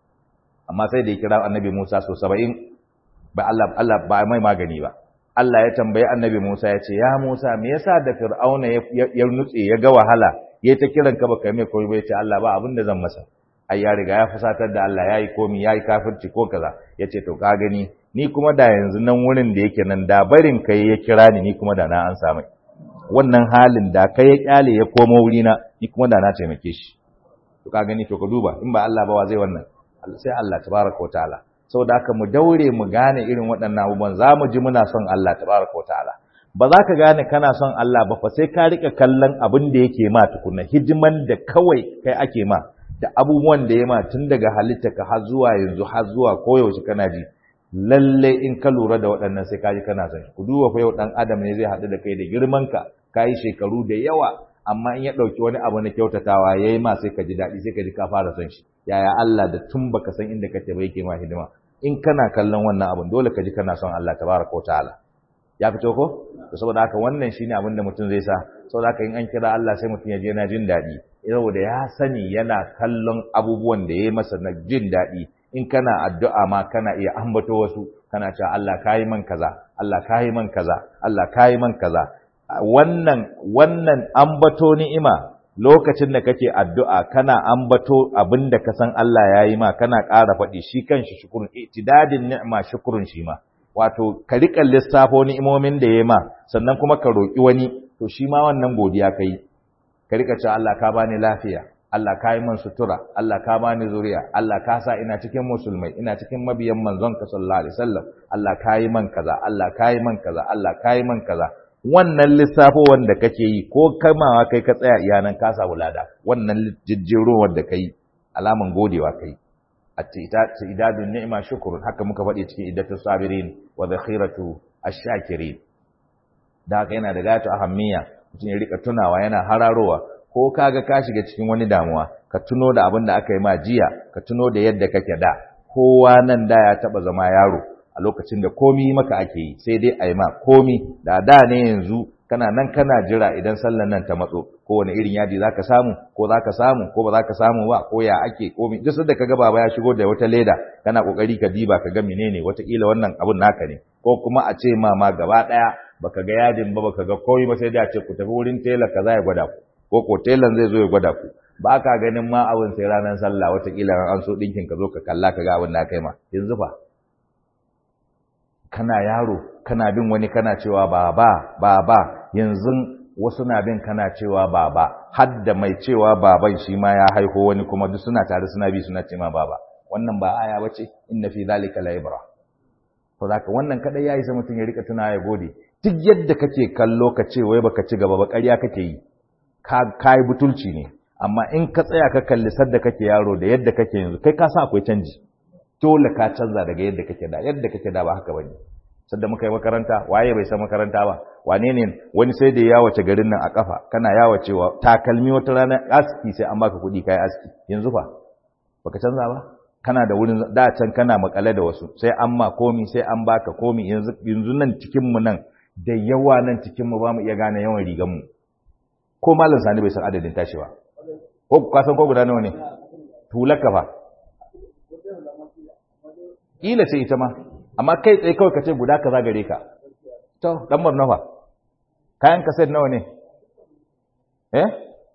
amma sai da ya kira annabi Musa so saba'in ba Allah Allah ba mai magani ba Allah ya tambayi annabi Musa ya ce ya Musa me yasa da Fir'auna ya nutse ya ga wahala yayi ta kiran ka baka mai koyi ba ya ce Allah ba abin da zan masa ai ya riga ya fusatar da Allah yayi komi yayi kafirci ko kaza yace to ka gani ni kuma da yanzu nan wurin da yake nan da barin kai ya kira ni ni kuma da na an samu wannan halin da kai ya kyale ya komo wuri na ni kuma da na taimake shi to ka gani to ka duba in ba Allah ba wa zai wannan sai Allah tabaraka wataala saboda haka mu daure mu gane irin waɗannan abubuwan zamu ji muna son Allah tabaraka wataala ba za ka gane kana son Allah ba fa sai ka rika kallon abin da yake ma tukuna hidiman da kawai kai ake ma da abubuwan da ya ma tun daga halitta ka har zuwa yanzu har zuwa koyaushe kana ji lalle in ka lura da waɗannan sai kaji kana son shi ku duba fa yau dan adam ne zai haɗu da kai da girman ka kai shekaru da yawa amma in ya ɗauki wani abu na kyautatawa yayi ma sai ka ji daɗi sai ka ji ka fara son shi yaya Allah da tun baka san inda kake ba yake ma hidima in kana kallon wannan abun dole ka ji kana son Allah tabaraka wa ta'ala ya fito ko to saboda haka wannan shine abin da mutum zai sa saboda haka in an kira Allah sai mutum ya je yana jin daɗi saboda ya sani yana kallon abubuwan da yayi masa na jin daɗi in kana addu'a ma kana iya ambato wasu kana cewa Allah kayi man kaza Allah kayi man kaza Allah kayi man kaza wannan wannan ambato ni'ima lokacin da kake addu'a kana ambato abinda ka san Allah yayi ma kana ƙara faɗi shi kanshi shukrun itidadin ni'ma shukrun shi ma wato ka rika lissafo ni'imomin da yayi ma sannan kuma ka roki wani to shi ma wannan godiya kai ka rika cewa Allah ka bani lafiya Allah ka yi man sutura, Allah ka bani zuriya, Allah ka sa ina cikin musulmai, ina cikin mabiyan manzon ka sallallahu alaihi wasallam, Allah ka yi man kaza, Allah ka yi man kaza, Allah ka yi man kaza. Wannan lissafo wanda kake yi ko kamawa kai ka tsaya iyanan ka samu lada, wannan jijjiro wanda kai alaman godewa kai. At-idadun ni'ma shukrun haka muka faɗi cikin iddatu sabirin wa dhakhiratu ash-shakirin. Da haka yana da gato ahammiya mutum ya rika tunawa yana hararowa ko kaga ka shiga cikin wani damuwa ka tuno da abin da aka yi ma jiya ka tuno da yadda kake da kowa nan da ya taba zama yaro a lokacin da komi maka ake yi sai dai a yi ma komi da da ne yanzu kana nan kana jira idan sallan nan ta matso ko wani irin yadi zaka samu ko zaka samu ko ba zaka samu ba ko ya ake komi duk sanda kaga baba ya shigo da wata leda kana kokari ka diba ka ga menene wataƙila wannan abun naka ne ko kuma a ce ma ma gaba daya baka ga yadin ba baka ga komi ba sai dai a ce ku tafi wurin tela kaza ya gwada ku ko ko telan zai zo ya gwada ku ba ka ganin ma abin sai ranar sallah watakila an so ɗinkin ka zo ka kalla ka ga abin da kai ma yanzu fa kana yaro kana bin wani kana cewa baba baba yanzu wasu na bin kana cewa baba har da mai cewa baban shi ma ya haihu wani kuma duk suna tare suna bi suna ce ma baba wannan ba aya bace inna fi zalika la ibra to zaka wannan kadai yayi sai mutun ya rika tuna ya gode duk yadda kake kallo ka ce wai baka ci gaba ba ƙarya kake yi ka kai butulci ne amma in ka tsaya ka kalli sadda kake yaro da yadda kake yanzu kai ka sa akwai canji dole ka canza daga yadda kake da yadda kake da ba haka bane sadda muka yi makaranta waye bai san makaranta ba wane ne wani sai da ya wace garin nan a kafa kana yawacewa takalmi wata rana aski sai an baka kuɗi kai aski yanzu fa baka canza ba kana da wurin da can kana makale da wasu sai an ma komi sai an baka komi yanzu yanzu nan cikin mu nan da yawa nan cikin mu ba mu iya gane yawan rigan mu ko malam sani bai san adadin tashi ba ko ka san ko guda nawa ne tulaka fa kila ce ita ma amma kai tsaye kawai ka ce guda kaza gare ka to dan murna fa kayan kaset nawa ne eh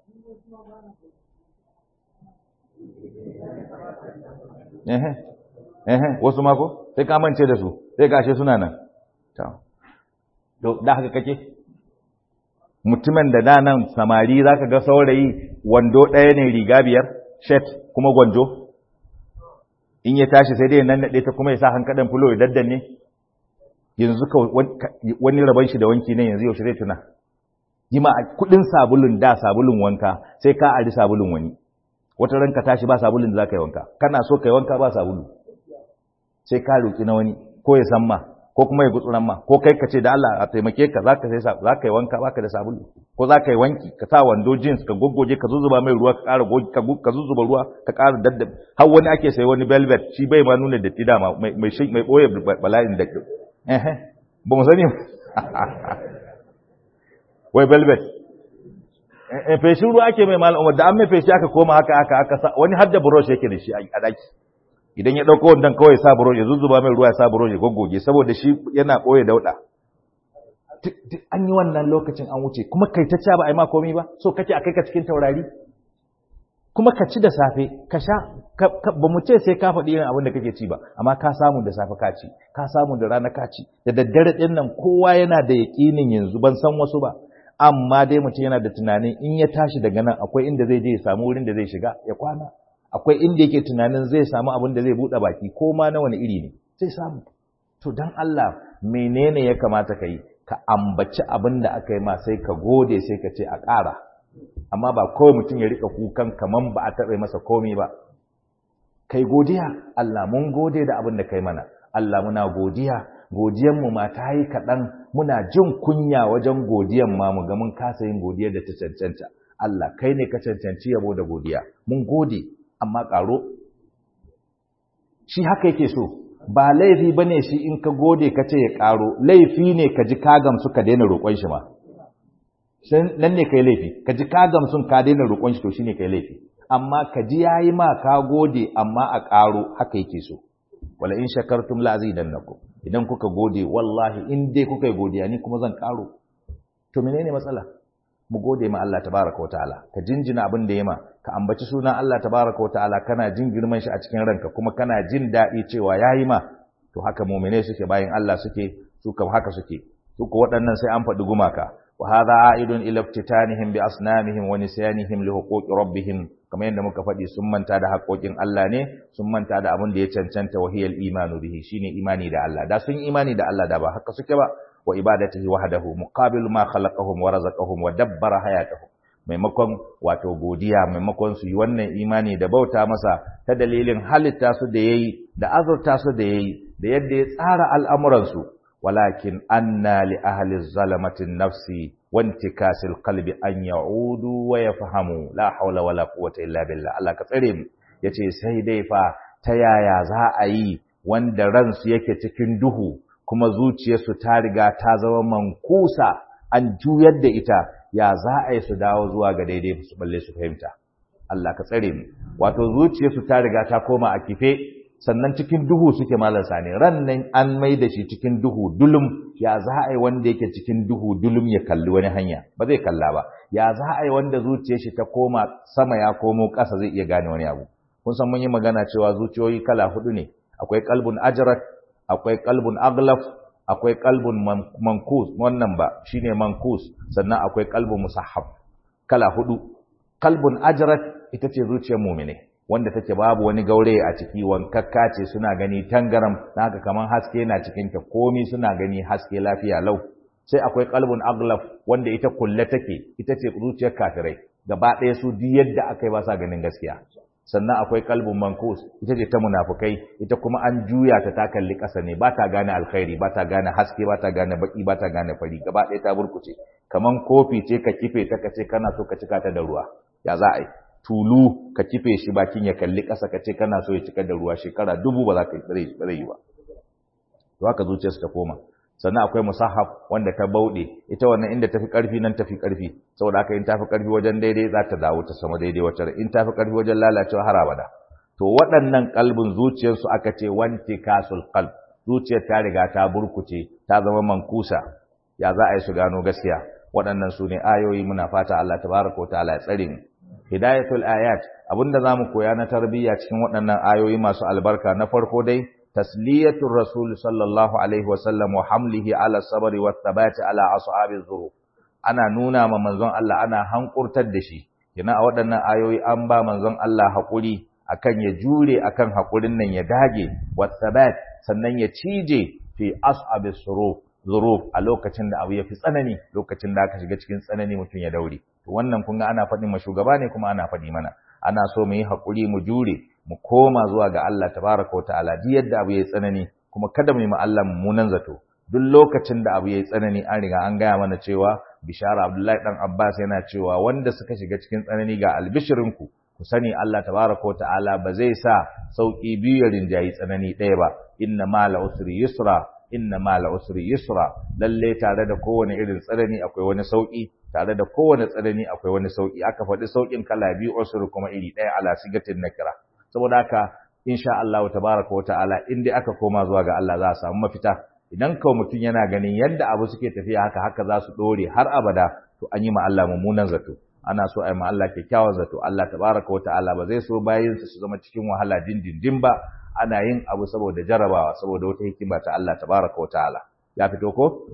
eh eh wasu ma ko sai ka mance da su sai gashe suna nan to da haka kake mutumin da da nan samari zaka ga saurayi wando ɗaya ne riga biyar shirt kuma gwanjo in ya tashi sai dai nan nade ta kuma ya sa hankadan fulo ya daddanne yanzu ka wani raban shi da wanki ne yanzu yaushe zai tuna jima kudin sabulun da sabulun wanka sai ka ari sabulun wani wata ranka tashi ba sabulun da zaka yi wanka kana so kai wanka ba sabulu sai ka roki na wani ko ya san ma ko kuma ya gutsuran ma ko kai ka ce da Allah a taimake ka zaka sai zaka yi wanka baka da sabulu ko zaka yi wanki ka sa wando jeans ka goggoje ka zuzuba mai ruwa ka ƙara goge ka ka zuzuba ruwa ka ƙara daddab har wani ake sai wani velvet shi bai ma nuna datti dama mai mai mai boye bala'in da eh eh ba mu sani wai velvet eh feshi ruwa ake mai malam Umar da an mai feshi aka koma haka aka aka wani har da brush yake da shi a daki idan ya dauko wannan kawai ya sa brush ya zuzzuba mai ruwa ya sa brush ya goggoge saboda shi yana boye dauda an yi wannan lokacin an wuce kuma kai ta ci ba ai ma komai ba so kake akai ka cikin taurari kuma ka ci da safe ka sha ba mu ce sai ka faɗi irin abin da kake ci ba amma ka samu da safe ka ci ka samu da rana ka ci da daddare din nan kowa yana da yaƙinin yanzu ban san wasu ba amma dai mutum yana da tunanin in ya tashi daga nan akwai inda zai je ya samu wurin da zai shiga ya kwana akwai inda yake tunanin zai samu abin da zai buɗe baki ko ma na wani iri ne zai samu to dan Allah menene ya kamata ka yi ka ambaci abin da aka yi ma sai ka gode sai ka ce a ƙara amma ba kawai mutum ya rika kukan kaman ba a taɓa masa komai ba kai godiya Allah mun gode da abin da kai mana Allah muna godiya godiyanmu ma ta yi kaɗan muna jin kunya wajen godiyan ma mu ga mun kasa yin godiyar da ta cancanta Allah kai ne ka cancanci yabo da godiya mun gode amma ƙaro shi haka yake so ba laifi bane shi in ka gode ka ce ya ƙaro laifi ne ka ji ka gamsu ka daina roƙon shi ma nan ne kai laifi ka ji ka gamsun ka daina roƙon shi to shine kai laifi amma ka ji yayi ma ka gode amma a ƙaro haka yake so wala in shakartum la azidannakum idan kuka gode wallahi in dai kuka yi godiya ni kuma zan ƙaro to menene matsala mu gode ma Allah tabaraka wa ta'ala ka jinjina abin da yema ka ambaci sunan Allah tabaraka wa ta'ala kana jin girman shi a cikin ranka kuma kana jin daɗi cewa yayi ma to haka mu'mine suke bayin Allah suke su kam haka suke su ko waɗannan sai an faɗi gumaka wa hadha a'idun ila iftitanihim bi asnamihim wa nisyanihim li huquqi rabbihim kamar yadda muka faɗi sun manta da haƙoƙin Allah ne sun manta da abin da ya cancanta wa hiyal imanu bihi shine imani da Allah da sun imani da Allah da ba haka suke ba wa ibadatihi wahdahu muqabil ma khalaqahum wa razaqahum wa dabbara hayatahum maimakon wato godiya maimakon su yi wannan imani da bauta masa ta dalilin halitta su da yayi da azurta su da yayi da yadda ya tsara al'amuran su walakin anna li ahli zalamati nafsi wa intikasil qalbi an ya'udu wa yafhamu la hawla wala quwwata illa billah Allah ka tsare mu yace sai dai fa ta yaya za a yi wanda ransu yake cikin duhu kuma zuciyarsu ta riga ta zama mankusa an juyar da ita ya za a yi su dawo zuwa ga daidai su balle su fahimta Allah ka tsare mu wato zuciyarsu ta riga ta koma a kife sannan cikin duhu suke malar sane ran nan an mai da shi cikin duhu dulum ya za a yi wanda yake cikin duhu dulum ya kalli wani hanya ba zai kalla ba ya za a yi wanda zuciyar shi ta koma sama ya komo ƙasa zai iya gane wani abu kun san mun yi magana cewa zuciyoyi kala hudu ne akwai qalbun ajrat akwai qalbun aglaf akwai qalbun mankus wannan ba shine mankus sannan akwai qalbun musahhab kala hudu qalbun ajrat ita ce zuciyar mu'mine wanda take babu wani gaure a ciki, wankakka ce, suna gani tangaram, haka kaman haske na cikin ta, komai suna gani haske lafiya lau. Sai akwai qalbun aglaf wanda ita kulle take, ita ce zuciyar kafirai, gaba ɗaya su duk yadda akai ba sa ganin gaskiya. Sannan akwai qalbun mankus, ita ce ta munafukai, ita kuma an juya ta ta kalli ƙasa ne, ba ta gane alkhairi, ba ta gane haske, ba ta gane baki, ba ta gane fari, gaba ɗaya ta burkuce. Kaman kofi ce ka kife ta kace kana so ka cika ta da ruwa, ya za a yi? Tulu ka kife shi bakin ya kalli ƙasa ka ce kana so ya cika da ruwa, shekara dubu ba za ka yi ba. To haka zuciyarsu ta koma. Sannan akwai musahaf wanda ta bauɗe, ita wannan inda tafi ƙarfi nan tafi ƙarfi, saboda haka in tafi ƙarfi wajen daidai za ta dawo ta sama daidai wacce in tafi ƙarfi wajen lalacewa har abada. To waɗannan kalbin zuciyarsu aka ce wanti kasul qalb, zuciyar ta riga ta burkuce, ta zama mankusa. Ya za a yi su gano gaskiya? Waɗannan su ne ayoyi, muna fata Allah tabaraka wa ta'ala ya tsare mu. Hidayatul ayat, abinda zamu koya na tarbiyya cikin waɗannan ayoyi masu albarka, na farko dai tasliyatur rasul sallallahu alaihi wasallam wa hamlihi ala sabri wa thabati ala ashabiz zuruf. Ana nuna ma manzon Allah, ana hankurtar da shi. Kina a waɗannan ayoyi an ba manzon Allah hakuri akan ya jure akan hakurin nan, ya dage, wa thabat, sannan ya cije fi ashabiz zuruf zuruf a lokacin da abu ya fi tsanani, lokacin da aka shiga cikin tsanani mutum ya daure. To wannan kun ga ana faɗin ma shugaba ne, kuma ana faɗi mana. Ana so mu yi hakuri, mu jure, mu koma zuwa ga Allah tabaraka wa ta'ala duk yadda abu yayi tsanani, kuma kada mu yi ma Allah mummunan zato. Duk lokacin da abu yayi tsanani an riga an gaya mana cewa, bishara Abdullahi dan Abbas yana cewa wanda suka shiga cikin tsanani ga albishirinku, ku sani Allah tabaraka wa ta'ala ba zai sa sauki biyu ya rinjayi tsanani ɗaya ba. Inna ma'al usri yusra, inna ma'al usri yusra, lalle tare da kowane irin tsanani akwai wani sauki, tare da kowane tsanani akwai wani sauki. Aka faɗi saukin kala biyu, usri kuma iri ɗaya, ala sigatin nakira. Saboda haka insha Allah tabaraka wa ta'ala in dai aka koma zuwa ga Allah za a samu mafita. Idan kawai mutum yana ganin yadda abu suke tafiya haka haka za su dore har abada, to an yi ma Allah mummunan zato. Ana so a yi ma Allah kyakkyawan zato. Allah tabaraka wa ta'ala ba zai so bayin su zama cikin wahala dindindin ba. Ana yin abu saboda jarabawa, saboda wata hikima ta Allah tabaraka wa ta'ala. Ya fito ko?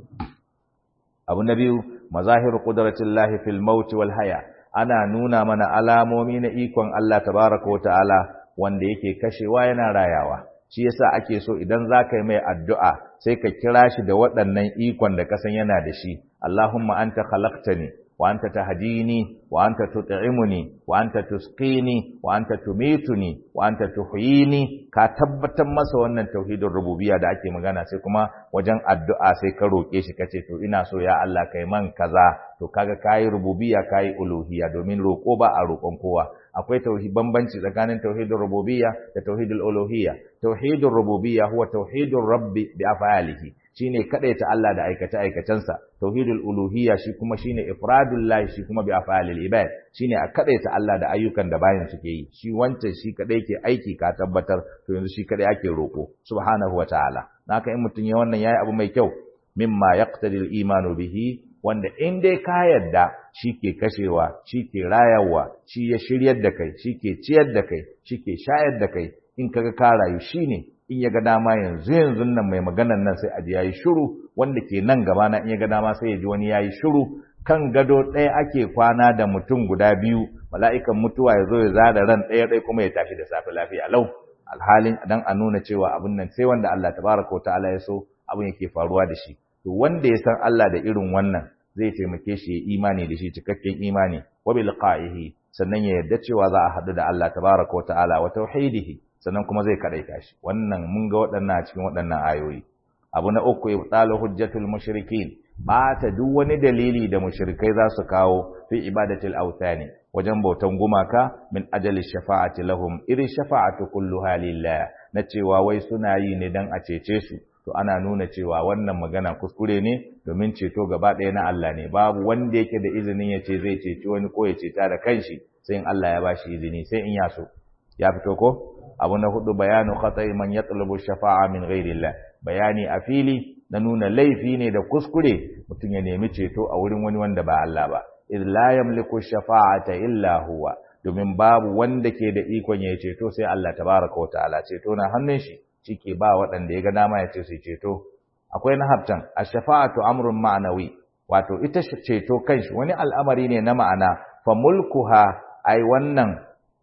Abu na biyu, mazahiru qudratillahi fil maut wal haya. Ana nuna mana alamomi na ikon Allah tabaraka wa ta'ala wanda yake kashewa yana rayawa. Shi yasa ake so idan zaka yi mai addu'a sai ka kira shi da waɗannan ikon da ka san yana da shi. Allahumma anta khalaqtani wa anta tahdini wa anta tut'imuni wa anta tusqini wa anta tumituni wa anta tuhyini. Ka tabbatar masa wannan tauhidin rububiyya da ake magana, sai kuma wajen addu'a sai ka roke shi kace to ina so ya Allah kai man kaza. To kaga kai rububiyya kai uluhiyya, domin roko ba a roƙon kowa. Akwai tauhid bambanci tsakanin tauhidin rububiyya da tauhidul uluhiyya. Tauhidul rububiyya huwa tauhidur rabbi bi af'alihi, shine kadaita Allah da aikace aikacensa. Tauhidul uluhiyya shi kuma shine ifradullah, shi kuma bi af'alil ibad, shine a kadaita Allah da ayyukan da bayin suke yi. Shi wancan shi kadai ke aiki ka tabbatar, to yanzu shi kadai ake roko subhanahu wataala. Haka in mutun ya wannan yayi abu mai kyau, mimma yaqtadil imanu bihi, wanda in dai ka yarda shi ke kashewa, shi ke rayarwa, shi ya shiryar da kai, shi ke ciyar da kai, shi ke shayar da kai, in kaga ka rayu shi ne. In ya ga dama yanzu yanzu nan mai maganan nan sai aji yayi shiru, wanda ke nan gaba na in ya ga dama sai ya ji wani yayi shiru. Kan gado ɗaya ake kwana da mutum guda biyu, mala'ikan mutuwa ya zo ya zada ran ɗaya ɗaya kuma ya tashi da safe lafiya lau. Alhalin dan a nuna cewa abun nan sai wanda Allah tabaraka wa ta'ala ya so abun yake faruwa da shi. To wanda ya san Allah da irin wannan zai taimake shi ya imani da shi cikakken imani, wa bil qa'ihi, sannan ya yarda cewa za a haɗu da Allah tabaraka wa ta'ala, wa tauhidihi, sannan kuma zai kadaita shi. Wannan mun ga waɗannan a cikin waɗannan ayoyi. Abu na uku, ibtalu hujjatul mushrikin, bata duk wani dalili da mushrikai za su kawo fi ibadatil awthani, wajen bautan gumaka, min ajali shafa'ati lahum, iri shafa'atu kulluha lillah, na cewa wai suna yi ne dan a cece su. To ana nuna cewa wannan magana kuskure ne, domin ceto gaba ɗaya na Allah ne. Babu wanda yake da izinin ya ce zai ceci wani ko ya ceta da kanshi, sai in Allah ya bashi izini, sai in ya so. Ya fito ko? Abu na hudu, bayanu khata'i man yatlubu shafa'a min ghairillah, bayani a fili na nuna laifi ne da kuskure mutum ya nemi ceto a wurin wani wanda ba Allah ba. Idh la yamliku shafa'ata illa huwa, domin babu wanda ke da ikon ya ceto sai Allah tabaraka wa ta'ala. Ceto na hannun shi, shi ke ba waɗanda ya ga dama ya ce su ceto. Akwai na haftan, ash-shafa'atu amrun ma'nawi, wato ita ceto kanshi wani al'amari ne na ma'ana. Fa mulkuha, ai wannan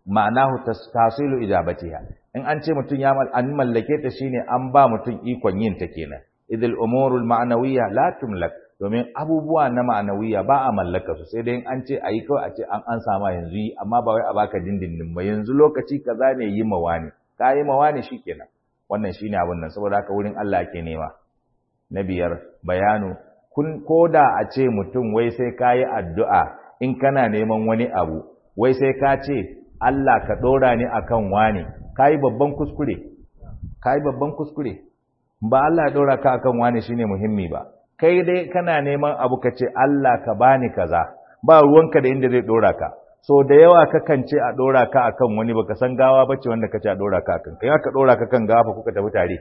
ma'anahu tasilu ijabatiha in an ce mutun ya an mallake ta shine an ba mutun ikon yin ta kenan idil umurul ma'nawiyya la tumlak domin abubuwa na ma'nawiyya ba a mallaka su sai dai an ce ayi kawai a ce an an sama yanzu yi amma ba wai a baka dindindin ba yanzu lokaci kaza ne yi mawani ka yi mawani shikenan wannan shine abun nan saboda haka wurin Allah ake nema na biyar bayanu kun koda a ce mutum wai sai kayi addu'a in kana neman wani abu wai sai ka ce Allah ka dora ni akan wani kai babban kuskure kai babban kuskure ba Allah ya dora ka akan wani shine muhimmi ba kai dai kana neman abu ka ce Allah ka bani kaza ba ruwanka da inda zai dora ka so da yawa kakan ce a dora ka akan wani baka san gawa bace wanda kace a dora ka akan kai aka dora ka kan gawa fa kuka tafi tare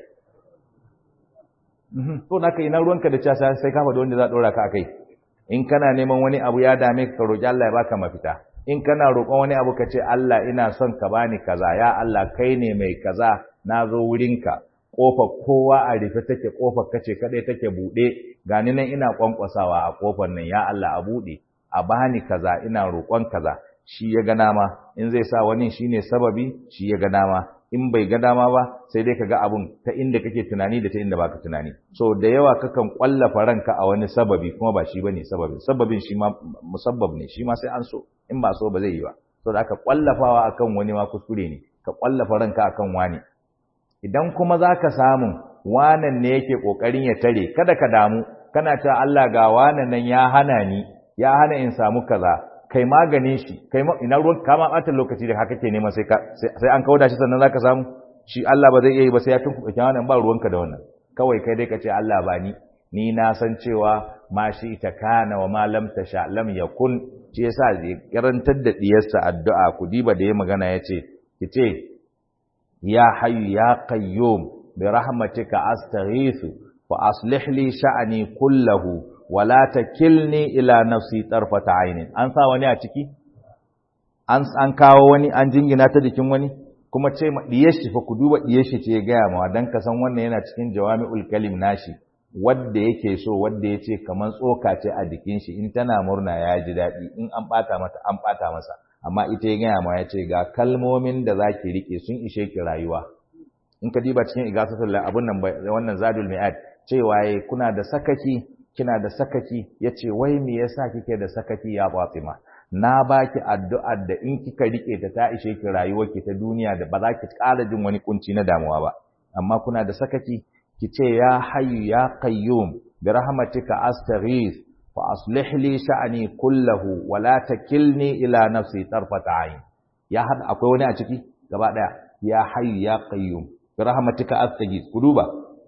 mhm to naka ina ruwanka da cewa sai ka faɗi wanda za a dora ka akai in kana neman wani abu ya dame ka roki Allah ya baka mafita in kana roƙon wani abu ka ce Allah ina son ka bani kaza ya Allah kai ne mai kaza na zo wurinka kofar kowa a rufe take kofar kace kadai take bude gani nan ina kwankwasawa a kofar nan ya Allah a bude a bani kaza ina roƙon kaza shi ya ga dama in zai sa wani shine sababi shi ya ga dama in bai ga dama ba sai dai kaga abun ta inda kake tunani da ta inda baka tunani so da yawa kakan kwallafa ranka a wani sababi kuma ba shi bane sababin sababin shi ma musabbab ne shi ma sai an so in ba so ba zai yi ba so da aka kwallafawa akan wani ma kuskure ne ka kwallafa ranka akan wani idan kuma zaka samu wanan ne yake kokarin ya tare kada ka damu kana cewa Allah ga wanan nan ya hana ni ya hana in samu kaza kai maganin shi kai ina ruwan kama ɓata lokaci da haka ke nema sai sai an kauda shi sannan zaka samu shi Allah ba zai iya yi ba sai ya tunkuɓe kyan wannan ba ruwanka da wannan kawai kai dai ka ce Allah ba ni ni na san cewa ma shi ta kana wa ma lam tasha lam yakun shi yasa zai karantar da diyarsa addu'a ku diba da ya magana yace kice ya hayyu ya qayyum bi rahmatika astaghithu wa aslih li sha'ni kullahu wala takilni ila nafsi tarfata ainin an sa wani a ciki an an kawo wani an jingina ta jikin wani kuma ce diyashi fa ku duba diyashi ce ga yawa dan ka san wannan yana cikin jawami'ul kalim nashi wanda yake so wanda yace kaman tsoka ce a jikin shi in tana murna ya ji dadi in an bata mata an bata masa amma ita ya ga yawa yace ga kalmomin da zaki rike sun ishe ki rayuwa in ka diba cikin igasatul abun nan wannan zadul mi'ad cewa kuna da sakaki kina da sakaki yace wai me yasa kike da sakaki ya Fatima na baki addu'ar da in kika rike ta ta ishe ki rayuwarki ta duniya da ba za ki ƙara jin wani kunci na damuwa ba amma kuna da sakaki kice ya hayyu ya qayyum bi rahmatika astaghith fa aslih li sha'ni kullahu wa la takilni ila nafsi tarfata ayn ya hada akwai wani a ciki gaba daya ya hayyu ya qayyum bi rahmatika astaghith ku duba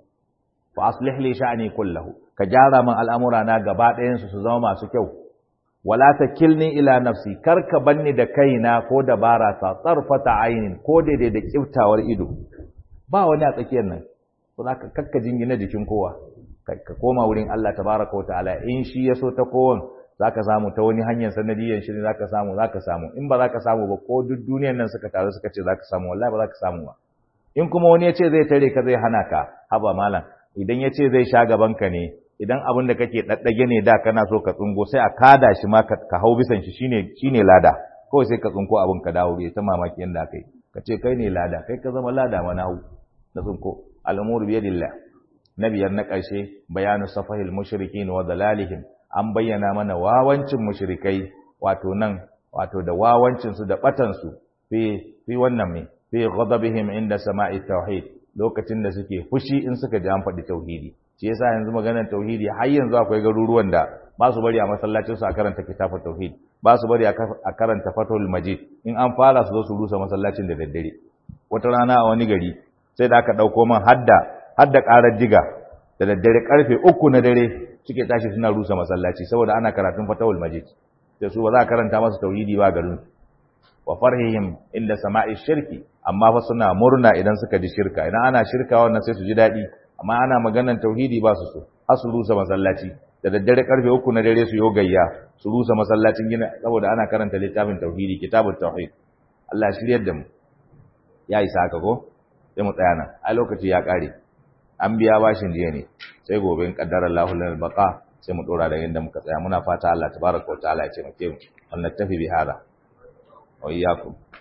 fa aslih li sha'ni kullahu ka gyara min al'amura na gaba ɗayan su su zama masu kyau wala takilni ila nafsi karka banni da kaina ko dabara ta tsarfata ainin ko daidai da kiftawar ido ba wani a tsakiyar nan to zaka kakka jingina jikin kowa ka koma wurin Allah tabaraka wa ta'ala in shi yaso ta kowan zaka samu ta wani hanyar sanadiyan shi zaka samu zaka samu in ba zaka samu ba ko duk duniyar nan suka taru suka ce zaka samu wallahi ba zaka samu ba in kuma wani ya ce zai tare ka zai hana ka haba malam idan ya ce zai sha gaban ka ne idan abin da kake daddage ne da kana so ka tsungo sai a kada shi ma ka hau bisan shi shine shine lada kawai sai ka tsunko abin ka dawo bai ta mamaki yanda kai ka ce kai ne lada kai ka zama lada ma na hau na tsunko al'umuru bi yadillah nabiyar na ƙarshe bayanu safahil mushrikin wa dalalihim an bayyana mana wawancin mushrikai wato nan wato da wawancin su da batan su fi fi wannan me fi ghadabihim inda sama'i tauhid lokacin da suke fushi in suka ji an faɗi tauhidi shi yasa yanzu maganar tauhidi har yanzu akwai garuruwan da ba su bari a masallacin su a karanta kitabut tauhid ba su bari a karanta fatul majid in an fara su zo su rusa masallacin da daddare wata rana a wani gari sai da aka dauko man hadda hadda karar jiga da daddare karfe uku na dare suke tashi suna rusa masallaci saboda ana karatun fatul majid sai su ba za a karanta masa tauhidi ba garin wa farhihim inda sama'i shirki amma fa suna murna idan suka ji shirka idan ana shirka wannan sai su ji dadi amma ana maganar tauhidi ba su so har su rusa masallaci da daddare karfe uku na dare su yogayya su rusa masallacin gina saboda ana karanta littafin tauhidi kitabut tauhid Allah ya shiryar da mu ya isa haka ko sai mu tsaya nan ai lokaci ya kare an biya bashin jiya ne sai gobe in kaddara Allahu lana baqa sai mu dora da inda muka tsaya muna fata Allah tabaraka wa ta'ala ya ce mu ke mu wannan tafi bi hada wa iyyakum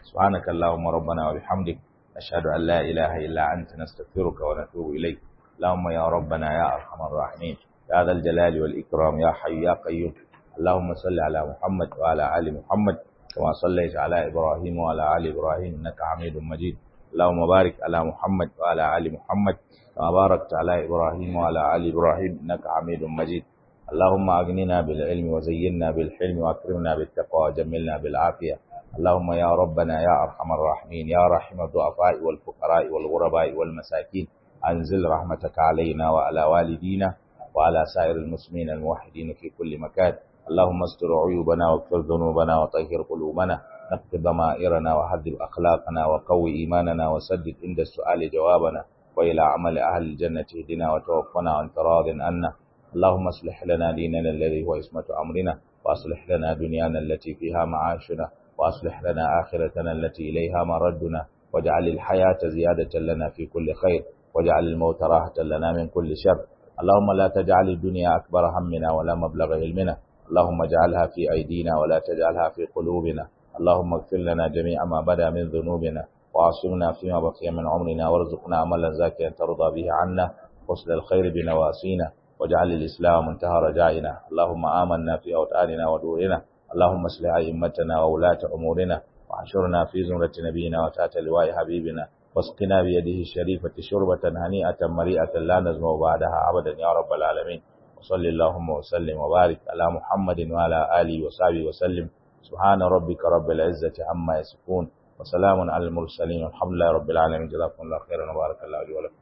سبحانك اللهم ربنا وبحمدك نشهد أن لا إله إلا أنت نستغفرك ونتوب إليك اللهم يا ربنا يا أرحم الراحمين يا ذا الجلال والإكرام يا حي يا قيوم اللهم صل على محمد وعلى آل محمد كما صليت على إبراهيم وعلى آل إبراهيم إنك حميد مجيد اللهم بارك على محمد وعلى آل محمد كما باركت على إبراهيم وعلى آل إبراهيم إنك حميد مجيد اللهم أغننا بالعلم وزينا بالحلم وأكرمنا بالتقوى وجملنا بالعافية اللهم يا ربنا يا أرحم الراحمين يا رحم الضعفاء والفقراء والغرباء والمساكين أنزل رحمتك علينا وعلى والدينا وعلى سائر المسلمين الموحدين في كل مكان اللهم استر عيوبنا واغفر ذنوبنا وطهر قلوبنا نقض ضمائرنا وحذب أخلاقنا وقوي إيماننا وسدد عند السؤال جوابنا وإلى عمل أهل الجنة اهدنا وتوفنا وأنت راض عنا اللهم اصلح لنا ديننا الذي هو عصمة أمرنا وأصلح لنا دنيانا التي فيها معاشنا وأصلح لنا آخرتنا التي إليها مردنا واجعل الحياة زيادة لنا في كل خير واجعل الموت راحة لنا من كل شر اللهم لا تجعل الدنيا أكبر همنا ولا مبلغ علمنا اللهم اجعلها في أيدينا ولا تجعلها في قلوبنا اللهم اغفر لنا جميع ما بدا من ذنوبنا وعصمنا فيما بقي من عمرنا وارزقنا عملا زاكيا ترضى به عنا وصل الخير بنواسينا واجعل الإسلام منتهى رجائنا اللهم آمنا في أوطاننا ودورنا اللهم اصلح أئمتنا وولاة أمورنا واحشرنا في زمرة نبينا وتحت لواء حبيبنا واسقنا بيده الشريفة شربة هنيئة مريئة لا نزمع بعدها أبدا يا رب العالمين وصل اللهم وسلم وبارك على محمد وعلى آله وصحبه وسلم سبحان ربك رب العزة عما يصفون وسلام على المرسلين والحمد لله رب العالمين جزاكم الله خيرا وبارك الله لي ولكم